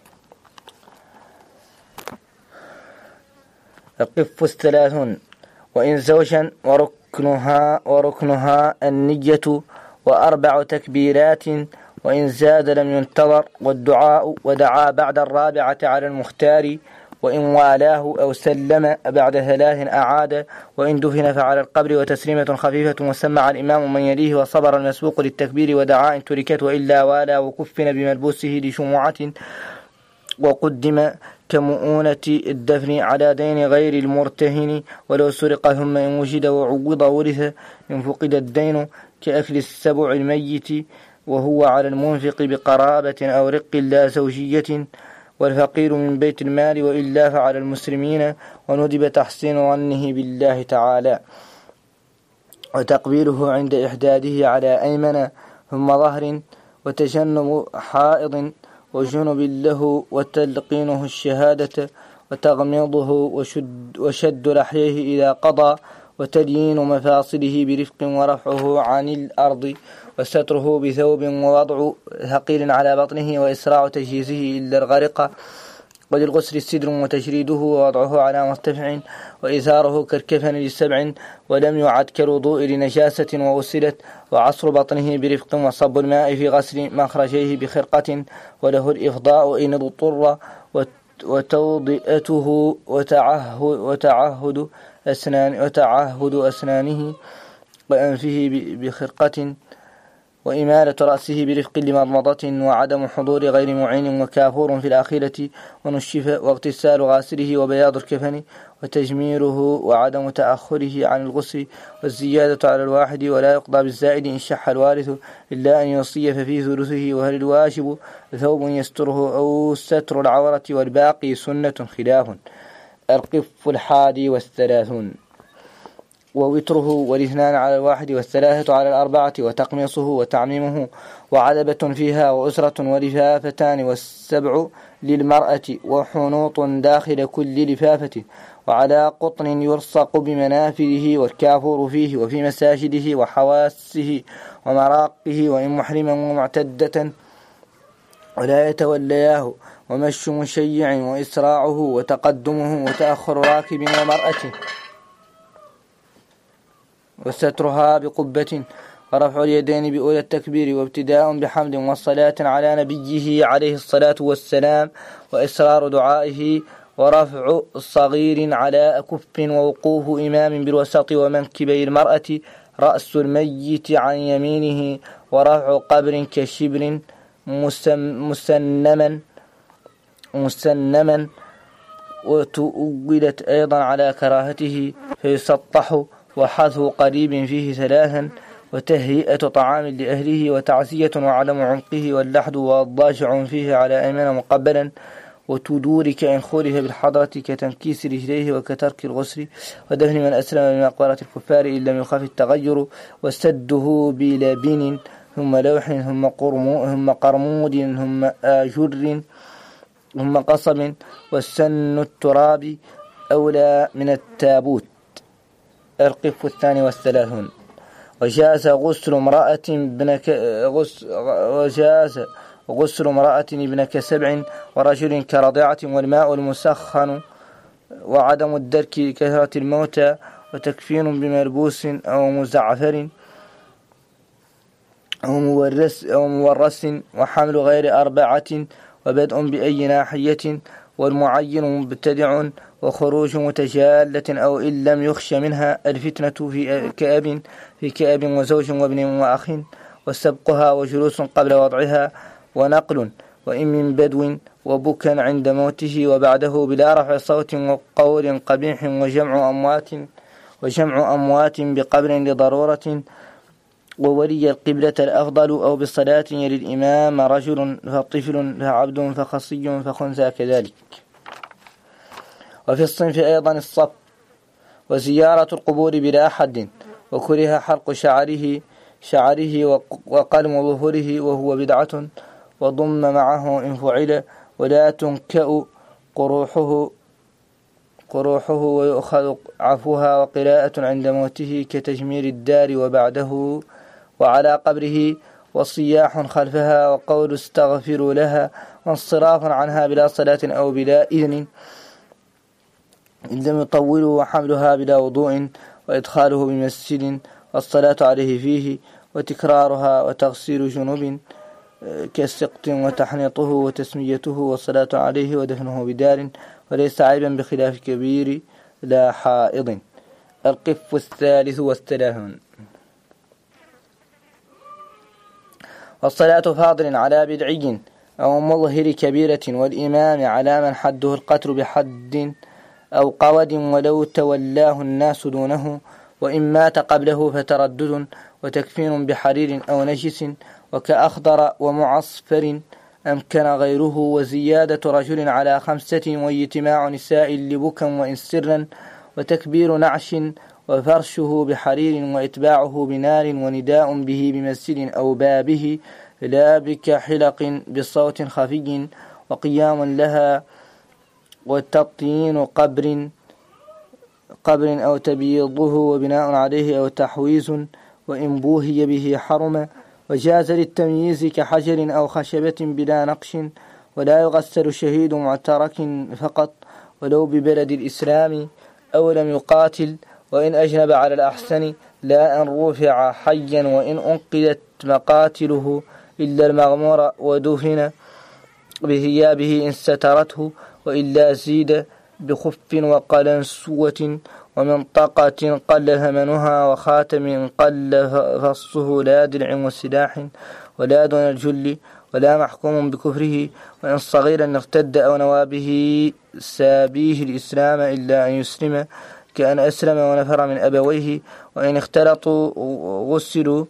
القف الثلاثون. وإن زوجا وركنها وركنها النية وأربع تكبيرات وإن زاد لم ينتظر والدعاء ودعا بعد الرابعة على المختار وإن والاه أو سلم بعد ثلاث أعاد وإن دفن فعلى القبر وتسليمة خفيفة وسمع الإمام من يليه وصبر المسبوق للتكبير ودعاء إن تركت وإلا والى وكفن بملبوسه لشموعة وقدم كمؤونة الدفن على دين غير المرتهن ولو سرق ثم إن وجد وعوض ورث إن فقد الدين كأكل السبع الميت وهو على المنفق بقرابة أو رق لا زوجية والفقير من بيت المال وإلا فعلى المسلمين وندب تحسين ظنه بالله تعالى وتقبيله عند إحداده على أيمن ثم ظهر وتجنب حائض وجنب له وتلقينه الشهادة وتغميضه وشد, وشد لحيه إذا قضى وتليين مفاصله برفق ورفعه عن الأرض وستره بثوب ووضع ثقيل على بطنه وإسراع تجهيزه إلا الغرق وللغسل السدر وتشريده ووضعه على مرتفع وإثاره كالكفن للسبع ولم يعد كالوضوء لنجاسة وغسلت وعصر بطنه برفق وصب الماء في غسل مخرجيه بخرقة وله الإفضاء إن اضطر وتوضئته وتعهد, وتعهد, أسنان وتعهد أسنانه وأنفه بخرقة وإمالة رأسه برفق لمضمضة وعدم حضور غير معين وكافور في الآخرة ونشف واغتسال غاسله وبياض الكفن وتجميره وعدم تأخره عن الغسل والزيادة على الواحد ولا يقضى بالزائد إن شح الوارث إلا أن يوصي ففي ثلثه وهل الواجب ثوب يستره أو ستر العورة والباقي سنة خلاف. القف الحادي والثلاثون ووتره والاثنان على الواحد والثلاثة على الأربعة وتقميصه وتعميمه وعدبة فيها وأسرة ولفافتان والسبع للمرأة وحنوط داخل كل لفافة وعلى قطن يلصق بمنافذه والكافور فيه وفي مساجده وحواسه ومراقه وإن محرما ومعتدة ولا يتولياه ومش مشيع وإسراعه وتقدمه وتأخر راكب ومرأته وسترها بقبة ورفع اليدين بأولى التكبير وابتداء بحمد والصلاة على نبيه عليه الصلاة والسلام وإسرار دعائه ورفع صغير على كف ووقوف إمام بالوسط ومنكبي المرأة رأس الميت عن يمينه ورفع قبر كشبر مسنما مسنما وتؤولت أيضا على كراهته فيسطح وحذف قريب فيه ثلاثا وتهيئة طعام لأهله وتعزية وعدم عنقه واللحد والضاجع فيه على أيمن مقبلا وتدور كإن خولف بالحضرة كتنكيس رجليه وكترك الغسل ودفن من أسلم بمقبرة الكفار إن لم يخف التغير وسده بلبن ثم لوح ثم ثم قرمود ثم آجر ثم قصب والسن التراب أولى من التابوت. القف الثاني والثلاثون وجاز غسل امرأة ابنك غسل وجاز غسل امرأة ابنك سبع ورجل كرضعة والماء المسخن وعدم الدرك لكثرة الموتى وتكفين بملبوس أو مزعفر أو مورس أو مورس وحمل غير أربعة وبدء بأي ناحية والمعين مبتدع وخروج متجالة أو إن لم يخش منها الفتنة في كأب في كأب وزوج وابن وأخ وسبقها وجلوس قبل وضعها ونقل وإن من بدو وبكا عند موته وبعده بلا رفع صوت وقول قبيح وجمع أموات وجمع أموات بقبر لضرورة وولي القبلة الأفضل أو بالصلاة يلي الإمام رجل فطفل فعبد فخصي فخنثى كذلك. وفي الصنف أيضا الصف وزيارة القبور بلا حد وكره حلق شعره شعره وقلم ظهره وهو بدعة وضم معه إن فعل ولا تنكأ قروحه قروحه ويؤخذ عفوها وقراءة عند موته كتجمير الدار وبعده وعلى قبره وصياح خلفها وقول استغفر لها وانصراف عنها بلا صلاة أو بلا إذن إن لم يطولوا وحملها بلا وضوء وإدخاله بمسجد والصلاة عليه فيه وتكرارها وتغسيل جنوب كالسقط وتحنيطه وتسميته والصلاة عليه ودفنه بدار وليس عيبا بخلاف كبير لا حائض. القف الثالث والثلاثون والصلاة فاضل على بدعي أو مظهر كبيرة والإمام على من حده القتل بحد أو قود ولو تولاه الناس دونه وإن مات قبله فتردد وتكفين بحرير أو نجس وكأخضر ومعصفر أمكن غيره وزيادة رجل على خمسة واجتماع نساء لبكا وإن سرا وتكبير نعش وفرشه بحرير وإتباعه بنار ونداء به بمسجد أو بابه لا بكحلق بصوت خفي وقيام لها وتطيين قبر قبر أو تبييضه وبناء عليه أو تحويز وإن بوهي به حرم وجاز للتمييز كحجر أو خشبة بلا نقش ولا يغسل شهيد معترك فقط ولو ببلد الإسلام أو لم يقاتل وإن أجنب على الأحسن لا أن رفع حيا وإن أنقذت مقاتله إلا المغمور ودفن بثيابه إن سترته وإلا زيد بخف وقلنسوة ومنطقة قل ثمنها وخاتم قل فصه لا درع وسلاح ولا دون الجل ولا محكوم بكفره وإن صغيرا ارتد أو نوى به سابيه الإسلام إلا أن يسلم كأن أسلم ونفر من أبويه وإن اختلطوا غسلوا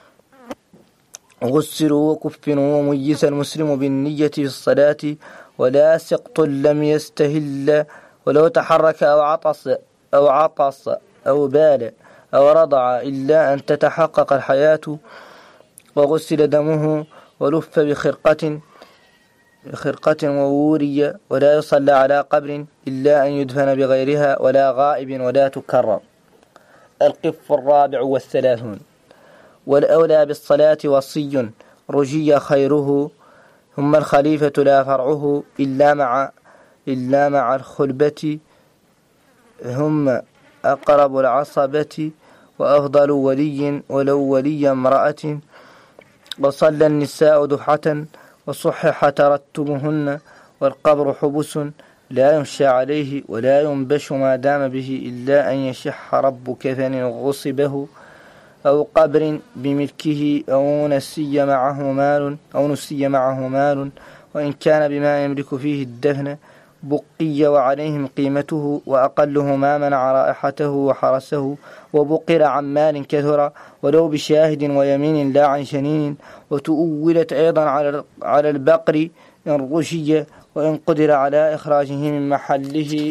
غسلوا وكفنوا وميز المسلم بالنية في الصلاة ولا سقط لم يستهل ولو تحرك أو عطس أو عطس أو بال أو رضع إلا أن تتحقق الحياة وغسل دمه ولف بخرقة بخرقة ووري ولا يصلى على قبر إلا أن يدفن بغيرها ولا غائب ولا تكرر. القف الرابع والثلاثون. والأولى بالصلاة وصي رجي خيره ثم الخليفة لا فرعه إلا مع إلا مع الخلبة هم أقرب العصبة وأفضل ولي ولو ولي امرأة وصلى النساء دحة وصحح ترتبهن والقبر حبس لا يمشى عليه ولا ينبش ما دام به إلا أن يشح رب كفن غصبه أو قبر بملكه أو نسي معه مال أو نسي معه مال وإن كان بما يملك فيه الدفن بقي وعليهم قيمته وأقله ما منع رائحته وحرسه وبقر عن مال كثر ولو بشاهد ويمين لا عن شنين وتؤولت أيضا على البقر إن رشي وإن قدر على إخراجه من محله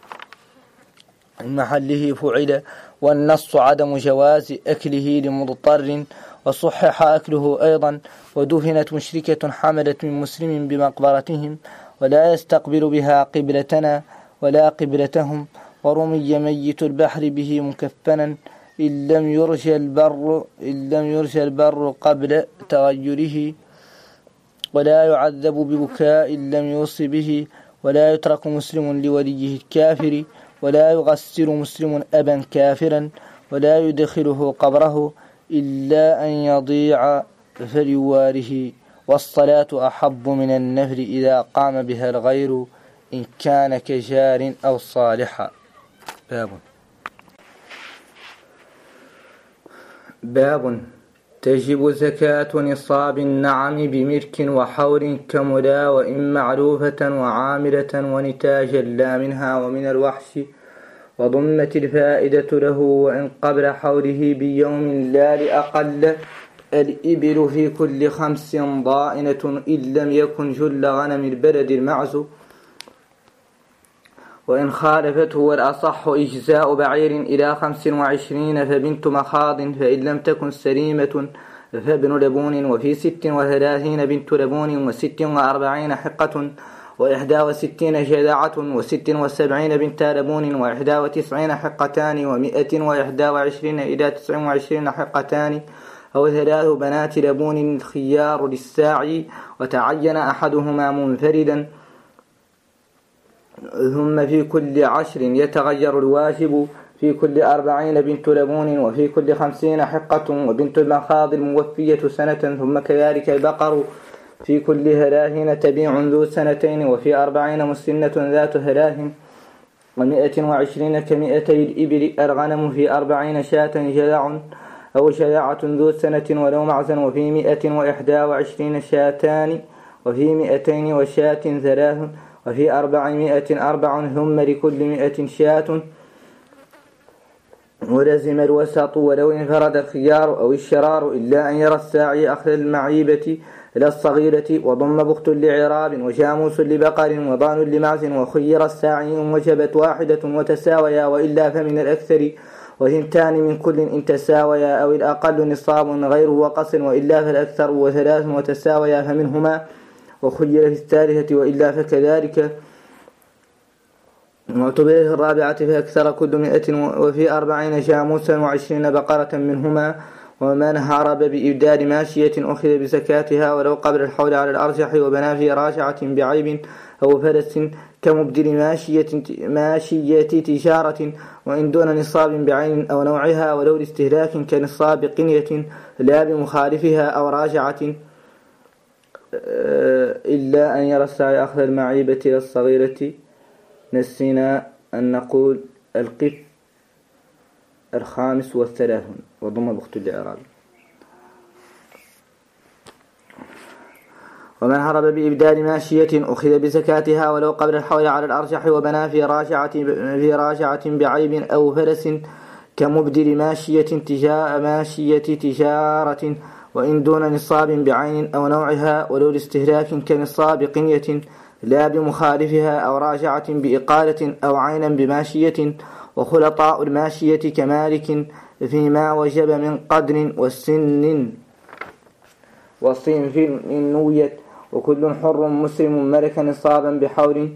من محله فعل والنص عدم جواز أكله لمضطر وصحح أكله أيضا ودفنت مشركة حملت من مسلم بمقبرتهم ولا يستقبل بها قبلتنا ولا قبلتهم ورمي ميت البحر به مكفنا إن لم يرجى البر إن لم يرجى البر قبل تغيره ولا يعذب ببكاء إن لم يوصي به ولا يترك مسلم لوليه الكافر ولا يغسل مسلم أبا كافرا ولا يدخله قبره إلا أن يضيع فليواره والصلاة أحب من النفل إذا قام بها الغير إن كان كجار أو صالحا. باب باب تجب زكاة نصاب النعم بملك وحور كملا وإن معلوفة وعاملة ونتاجا لا منها ومن الوحش وضمت الفائدة له وإن قبل حوله بيوم لا لأقل الإبل في كل خمس ضائنة إن لم يكن جل غنم البلد المعز وإن خالفته والأصح إجزاء بعير إلى خمس وعشرين فبنت مخاض فإن لم تكن سليمة فابن لبون وفي ست وثلاثين بنت لبون وست وأربعين حقة وإحدى وستين جذعة وست وسبعين بنت لبون وإحدى وتسعين حقتان ومئة وإحدى وعشرين إلى تسع وعشرين حقتان أو ثلاث بنات لبون الخيار للساعي وتعين أحدهما منفردا ثم في كل عشر يتغير الواجب في كل أربعين بنت لبون وفي كل خمسين حقة وبنت المخاض الموفية سنة ثم كذلك البقر في كل ثلاثين تبيع ذو سنتين وفي أربعين مسنة ذات ثلاث ومئة وعشرين كمئتي الإبل الغنم في أربعين شاة جذع أو شذعة ذو سنة ولو معزا وفي مئة وإحدى وعشرين شاتان وفي مئتين وشاة ثلاث وفي أربعمائة أربع ثم لكل مئة شاة ولزم الوسط ولو انفرد الخيار أو الشرار إلا أن يرى الساعي أخذ المعيبة إلى الصغيرة وضم بخت لعراب وشاموس لبقر وضان لمعز وخير الساعي وجبت واحدة وتساويا وإلا فمن الأكثر وثنتان من كل إن تساويا أو الأقل نصاب غير وقص وإلا فالأكثر وثلاث وتساويا فمنهما وخير في الثالثة وإلا فكذلك واعتبر في الرابعة فأكثر كل مئة وفي أربعين شاموسا وعشرين بقرة منهما ومن هرب بإبدال ماشية أخذ بزكاتها ولو قبل الحول على الأرجح وبنافي راجعة بعيب أو فلس كمبدل ماشية, ماشية تجارة وإن دون نصاب بعين أو نوعها ولو لاستهلاك كنصاب قنية لا بمخالفها أو راجعة إلا أن يرى السعي أخذ المعيبة للصغيرة. نسينا أن نقول القف الخامس والثلاثون وضم بخت الإعراب. ومن هرب بإبدال ماشية أخذ بزكاتها ولو قبل الحول على الأرجح، وبنى في راشعة في راشعة بعيب أو فلس كمبدل ماشية تجاء ماشية تجارة، وإن دون نصاب بعين أو نوعها ولو لاستهلاك كنصاب قنية لا بمخالفها، أو راجعة بإقالة أو عينا بماشية، وخلطاء الماشية كمالك فيما وجب من قدر والسن والصنف إن نويت، وكل حر مسلم ملك نصابا بحول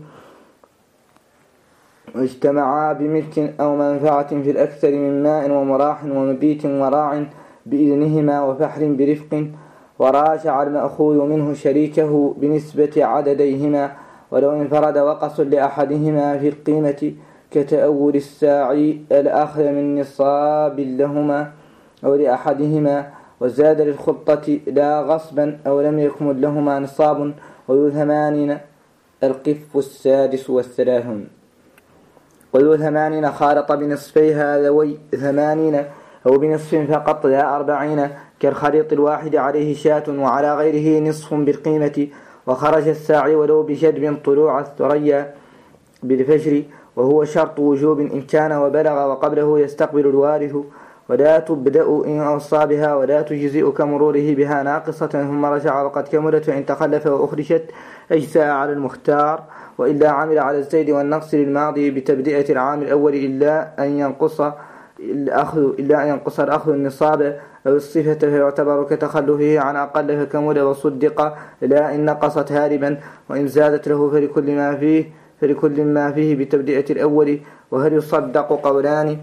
واجتمعا بملك أو منفعة في الأكثر من ماء ومراح ومبيت وراع بإذنهما وفحر برفق، وراجع المأخوذ منه شريكه بنسبة عدديهما، ولو انفرد وقص لأحدهما في القيمة كتأول الساعي الأخذ من نصاب لهما أو لأحدهما، وزاد للخطة لا غصبا أو لم يكمل لهما نصاب، وذو ثمانين القف السادس والثلاثون، وذو ثمانين خالط بنصفيها ذوي ثمانين أو بنصف فقط لا أربعين، كالخليط الواحد عليه شاة وعلى غيره نصف بالقيمة، وخرج الساعي ولو بشدب طلوع الثريا بالفجر، وهو شرط وجوب إن كان وبلغ وقبله يستقبل الوارث، ولا تبدأ إن أوصى بها ولا تجزئ كمروره بها ناقصة ثم رجع وقد كملت، فإن تخلف وأخرجت أجزاء على المختار، وإلا عمل على الزيد والنقص للماضي بتبدئة العام الأول إلا أن ينقص الأخذ إلا أن ينقص الأخذ النصاب أو الصفة فيعتبر كتخلفه عن أقل فكمل وصدق، لا إن نقصت هاربا، وإن زادت له فلكل ما فيه فلكل ما فيه بتبدئة الأول. وهل يصدق قولان؟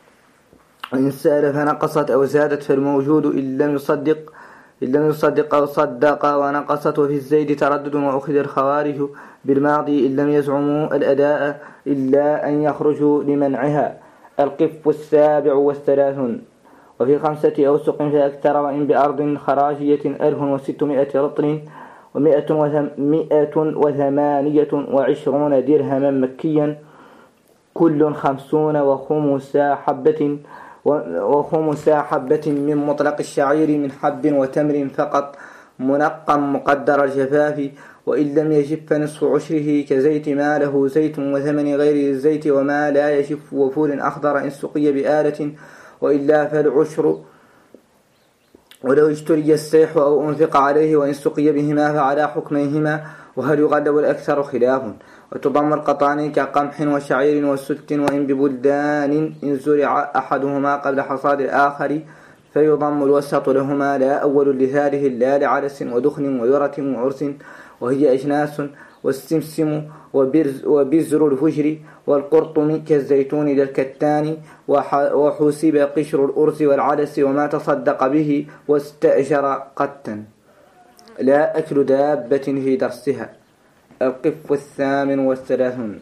إن سأل فنقصت أو زادت فالموجود إن لم يصدق إن لم يصدق أو صدق ونقصت، وفي الزيد تردد، وأخذ الخوارج بالماضي إن لم يزعموا الأداء إلا أن يخرجوا لمنعها. القف السابع والثلاثون، وفي خمسة أوسق فأكثر، وإن بأرض خراجية ألف وستمائة رطل ومائة وثمانية وعشرون درهما مكيا، كل خمسون وخمسا حبة وخمسا حبة من مطلق الشعير من حب وتمر فقط، منقا مقدر الجفاف، وإن لم يجف فنصف عشره كزيت ما له زيت وثمن غير الزيت، وما لا يجف وفول أخضر إن سقي بآلة، وإلا فالعشر ولو اشتري السيح أو أنفق عليه، وإن سقي بهما فعلى حكميهما. وهل يغلب الأكثر خلاف، وتضم القطان كقمح وشعير وسلت، وإن ببلدان إن زرع أحدهما قبل حصاد الآخر فيضم الوسط لهما لا أول لثالث لا لعدس ودخن وذرة وعرس، وهي أجناس، والسمسم وبرز وبزر الفجر والقرطم كالزيتون للكتان، وحسب قشر الأرز والعدس وما تصدق به واستأجر قتا، لا أكل دابة في درسها. القف الثامن والثلاثون،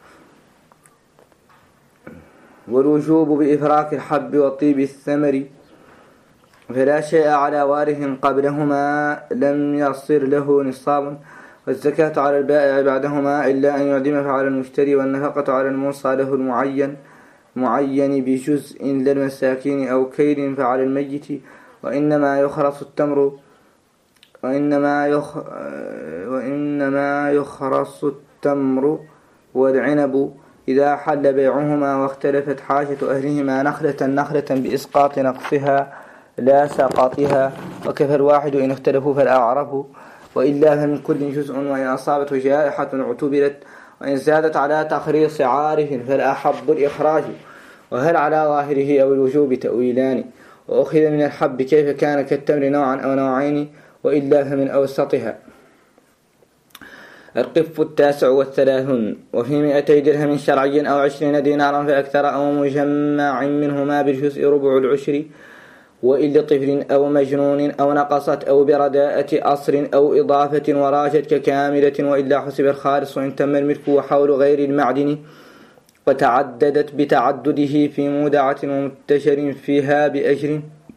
والوجوب بإفراك الحب وطيب الثمر، فلا شيء على وارث قبلهما لم يصر له نصاب، والزكاة على البائع بعدهما إلا أن يعدم فعلى المشتري، والنفقة على الموصى له المعين معين بجزء للمساكين أو كيل فعلى الميت، وإنما يخرص التمر وإنما يخ وإنما يخرص التمر والعنب إذا حل بيعهما واختلفت حاجة أهلهما نخلة نخلة بإسقاط نقصها لا سقاطها، وكفى الواحد إن اختلفوا فالأعرف، وإلا فمن كل جزء، وإن أصابته جائحة اعتبرت، وإن زادت على تخريص عارف فالأحب الإخراج. وهل على ظاهره أو الوجوب تأويلان، وأخذ من الحب كيف كان كالتمر نوعا أو نوعين، وإلا فمن أوسطها. القف التاسع والثلاثون، وفي مئتي درهم شرعي أو عشرين دينارا فأكثر، أو مجمع منهما بالجزء ربع العشر، وإن لطفل أو مجنون أو نقصت أو برداءة أصر أو إضافة وراجت ككاملة، وإلا حسب الخالص إن تم الملك وحول غير المعدن، وتعددت بتعدده في مودعة ومتشر فيها بأجر،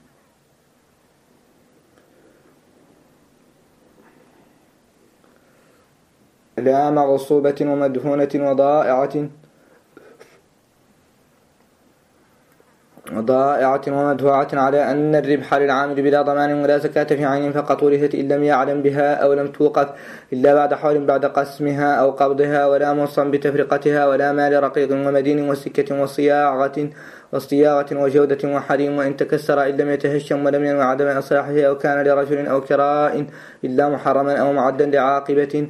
لا مغصوبة ومدهونة وضائعة ضائعة ومدفوعة على أن الربح للعامل بلا ضمان ولا زكاة في عين فقط ورثت إن لم يعلم بها أو لم توقف إلا بعد حول بعد قسمها أو قبضها، ولا موصى بتفرقتها، ولا مال رقيق ومدين وسكة وصياغة وصياغة وجودة وحريم، وإن تكسر إن لم يتهشم ولم ينوي عدم إصلاحه أو كان لرجل أو كراء إلا محرما أو معدا لعاقبة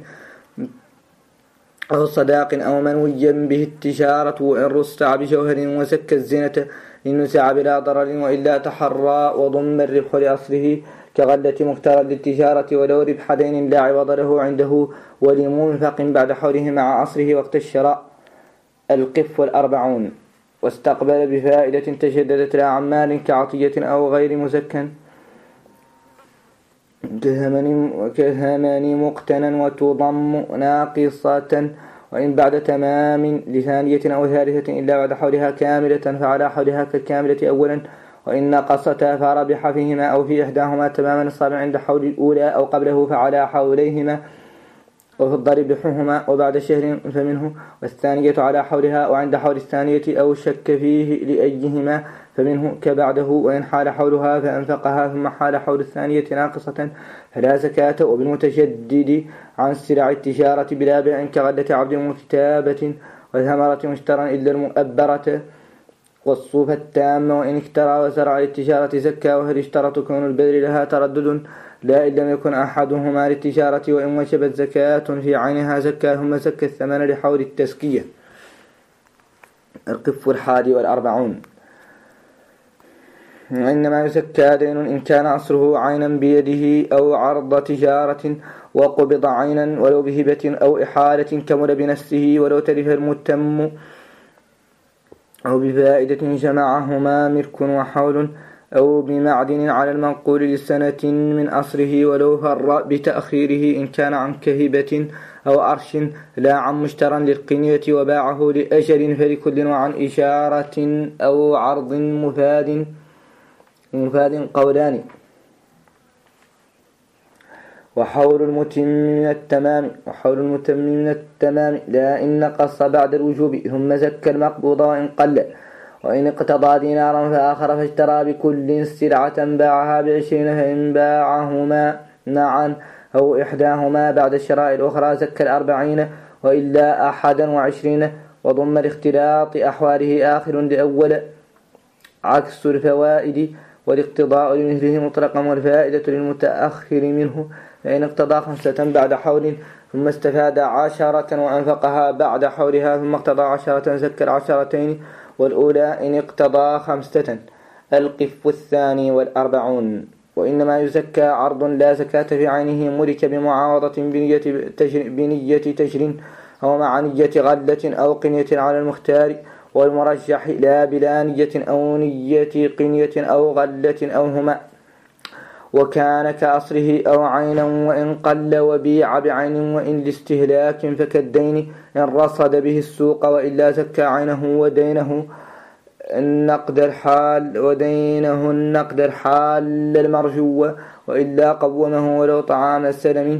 أو صداق أو منويا به التجارة، وإن رصع بجوهر وزك الزينة إن نزع بلا ضرر، وإلا تحرى وضم الربح لأصله كغلة مختارا للتجارة، ولو ربح دين لا عوض له عنده ولمنفق بعد حوله مع عصره وقت الشراء. القف الأربعون. واستقبل بفائدة تشددت لا عن مال كعطية أو غير مزكا كهمان مقتنا وتضم ناقصة، وإن بعد تمام لثانية أو ثالثة إلا بعد حولها كاملة فعلى حولها كالكاملة أولا، وإن نقصتا فربح فيهما أو في إحداهما تماما الصابع عند حول الأولى أو قبله فعلى حوليهما، وفي الضرب ربحهما وبعد شهر فمنه، والثانية على حولها وعند حول الثانية أو شك فيه لأيهما فمنه كبعده، وإن حال حولها فأنفقها ثم حال حول الثانية ناقصة فلا زكاة. وبالمتشدد عن سلع التجارة بلا بيع كغلة عبد وكتابة وثمرة مشترى إلا المؤبرة والصوف التامة، وإن اكترى وزرع للتجارة زكى، وهل اشترط كون البذل لها تردد لا إن لم يكن أحدهما للتجارة، وإن وجبت زكاة في عينها زكى ثم زكى الثمن لحول التزكية. القف الحادي والأربعون. وإنما يزكى دين إن كان عصره عينا بيده أو عرض تجارة وقبض عينا ولو بهبة أو إحالة كمل بنفسه، ولو تلف المتم أو بفائدة جمعهما ملك وحول، أو بمعدن على المنقول لسنة من أصره ولو فر بتأخيره إن كان عن كهبة أو عرش لا عن مشترى للقنية وباعه لأجل فلكل، وعن إشارة أو عرض مفاد مفاد قولان. وحول المتم من التمام وحول المتم من التمام لا إن نقص بعد الوجوب ثم زكى المقبوض وإن قل، وإن اقتضى دينارا فآخر فاشترى بكل سلعة باعها بعشرين فإن باعهما معا أو إحداهما بعد الشراء الأخرى زكى الأربعين، وإلا أحدا وعشرين، وضم لاختلاط أحواله آخر لأول عكس الفوائد، والاقتضاء لمثله مطلقا والفائدة للمتأخر منه، فإن اقتضى خمسة بعد حول ثم استفاد عشرة وأنفقها بعد حولها ثم اقتضى عشرة زكى العشرتين، والأولى إن اقتضى خمسة. القف الثاني والأربعون. وإنما يزكى عرض لا زكاة في عينه ملك بمعاوضة بنية تجر, بنية تجر أو مع نية غلة أو قنية على المختار، والمرجح لا بلا نية أو نية قنية أو غلة أو هما، وكان كأصله أو عينا وإن قل، وبيع بعين وإن لاستهلاك فكالدين إن رصد به السوق، وإلا زكى عينه ودينه النقد الحال ودينه النقد الحال المرجو، وإلا قومه ولو طعام السلم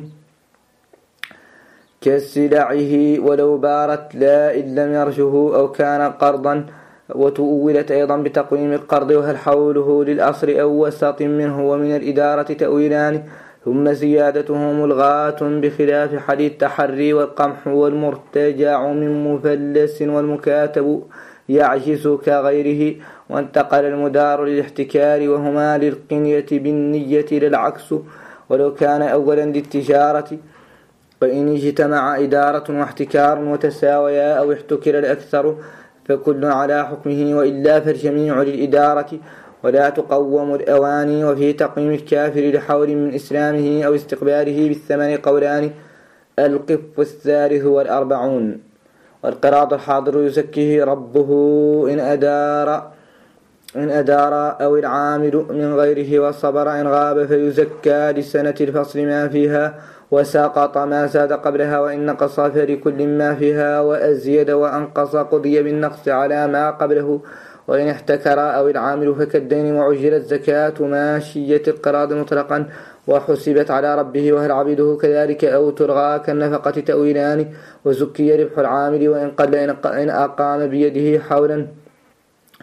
كسلعه ولو بارت لا إن لم يرجه أو كان قرضا، وتؤولت أيضا بتقويم القرض وهل حوله للأصل أو وسط منه، ومن الإدارة تأويلان ثم زيادته ملغاة بخلاف حديث التحري والقمح والمرتجع من مفلس والمكاتب يعجز كغيره، وانتقل المدار للاحتكار وهما للقنية بالنية للعكس، ولو كان أولا للتجارة، وإن اجتمع إدارة واحتكار وتساويا أو احتكر الأكثر فكل على حكمه، وإلا فالجميع للإدارة، ولا تقوم الأواني. وفي تقويم الكافر لحول من إسلامه أو استقباله بالثمن قولان. القف الثالث والأربعون. والقراض الحاضر يزكيه ربه إن أدار إن أدار أو العامل من غيره وصبر إن غاب فيزكى لسنة الفصل ما فيها وساقط ما زاد قبلها، وإن نقص فلكل ما فيها وأزيد وأنقص قضي بالنقص على ما قبله، وإن احتكر أو العامل فكالدين وعجلت زكاة ماشية القراض مطلقا وحسبت على ربه وهل عبده كذلك أو تلغى كالنفقة تأويلان. وزكي ربح العامل وإن قل إن أقام بيده حولا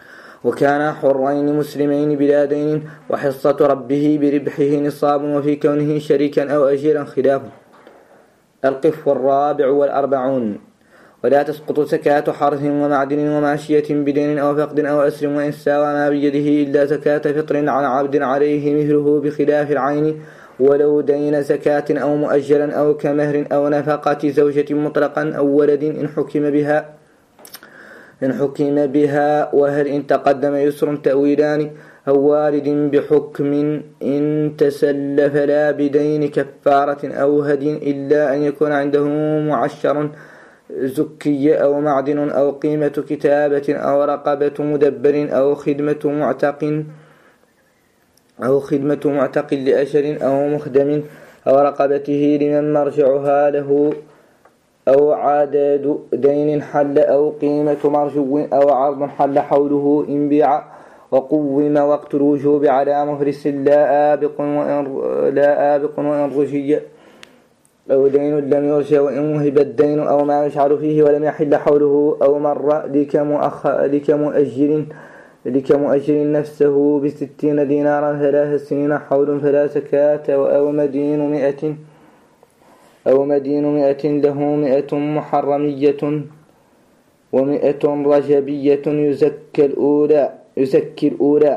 وكان حرين مسلمين بلا دين، وحصة ربه بربحه نصاب، وفي كونه شريكا أو أجيرا خلاف. القف الرابع والأربعون. ولا تسقط زكاة حرث ومعدن وماشية بدين أو فقد أو أسر، وإن ساوى ما بيده إلا زكاة فطر عن عبد عليه مثله بخلاف العين، ولو دين زكاة أو مؤجلا أو كمهر أو نفقة زوجة مطلقا أو ولد إن حكم بها إن حكم بها وهل إن تقدم يسر تأويلان، أو والد بحكم إن تسلف لا بدين كفارة أو هدي، إلا أن يكون عنده معشر زكي أو معدن أو قيمة كتابة أو رقبة مدبر أو خدمة معتق أو خدمة معتق لأشر أو مخدم أو رقبته لمن مرجعها له، أو عدد دين حل أو قيمة مرجو أو عرض حل حوله إن بيع، وقوم وقت الوجوب على مفرس لا آبق وإن لا آبق وإن رجي، أو دين لم يرجى وإن وهب الدين أو ما يشعر فيه ولم يحل حوله، أو مر لكمؤجر لكمؤجر نفسه بستين دينارا ثلاث سنين حول فلا زكاة، أو مدين مئة أو مدين مئة له مئة محرمية ومئة رجبية يزكى الأولى يزكي الأولى.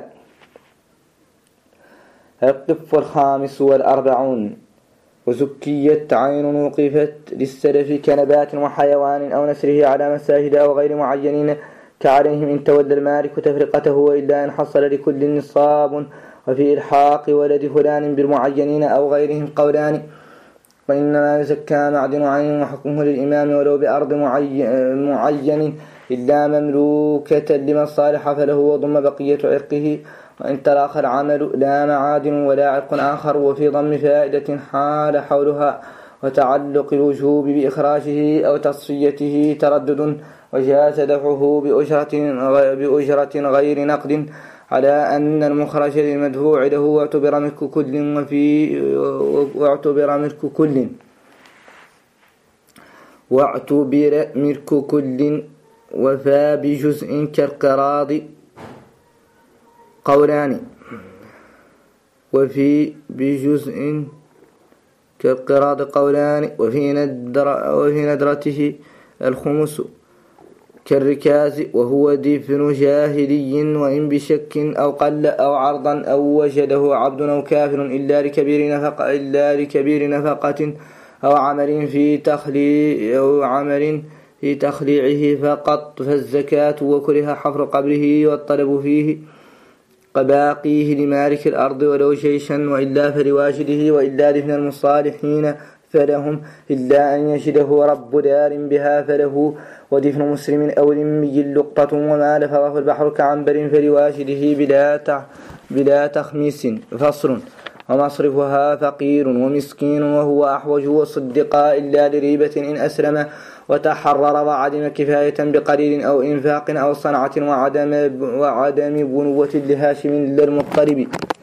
القف الخامس والأربعون. وزكيت عين وقفت للسلف كنبات وحيوان أو نسره على مساجد أو غير معينين كعليهم إن تولى المالك تفرقته، وإلا إن حصل لكل نصاب. وفي إلحاق ولد فلان بالمعينين أو غيرهم قولان، وإنما يزكى معدن عين وحكمه للإمام ولو بأرض معين إلا مملوكة لمن صالح فله وضم بقية عرقه، وإن تراخى العمل لا معادن ولا عرق آخر. وفي ضم فائدة حال حولها وتعلق الوجوب بإخراجه أو تصفيته تردد، وجاز دفعه بأجرة, بأجرة غير نقد على أن المخرج للمدفوع له، واعتبر ملك كل وفي واعتبر ملك كل واعتبر ملك كل وفى بجزء كالقراض قولان، وفي بجزء كالقراض قولان، وفي ندر وفي ندرته الخمس كالركاز، وهو دفن جاهلي وإن بشك أو قل أو عرضا أو وجده عبد أو كافر، إلا لكبير نفقة إلا لكبير نفقة أو عمل في تخليع أو عمل في تخليعه فقط، فالزكاة. وكره حفر قبره والطلب فيه قباقيه لمالك الأرض ولو جيشا، وإلا فلواجده، وإلا دفن المصالحين فلهم، إلا أن يجده رب دار بها فله. ودفن مسلم أو ذمي لقطة وما لفظه البحر كعنبر فلواجده بلا بلا تخميس. فصل. ومصرفها فقير ومسكين وهو أحوج وصدقاء إلا لريبة إن أسلم وتحرر وعدم كفاية بقليل أو إنفاق أو صنعة وعدم, وعدم بنوة لهاشم للمضطرب.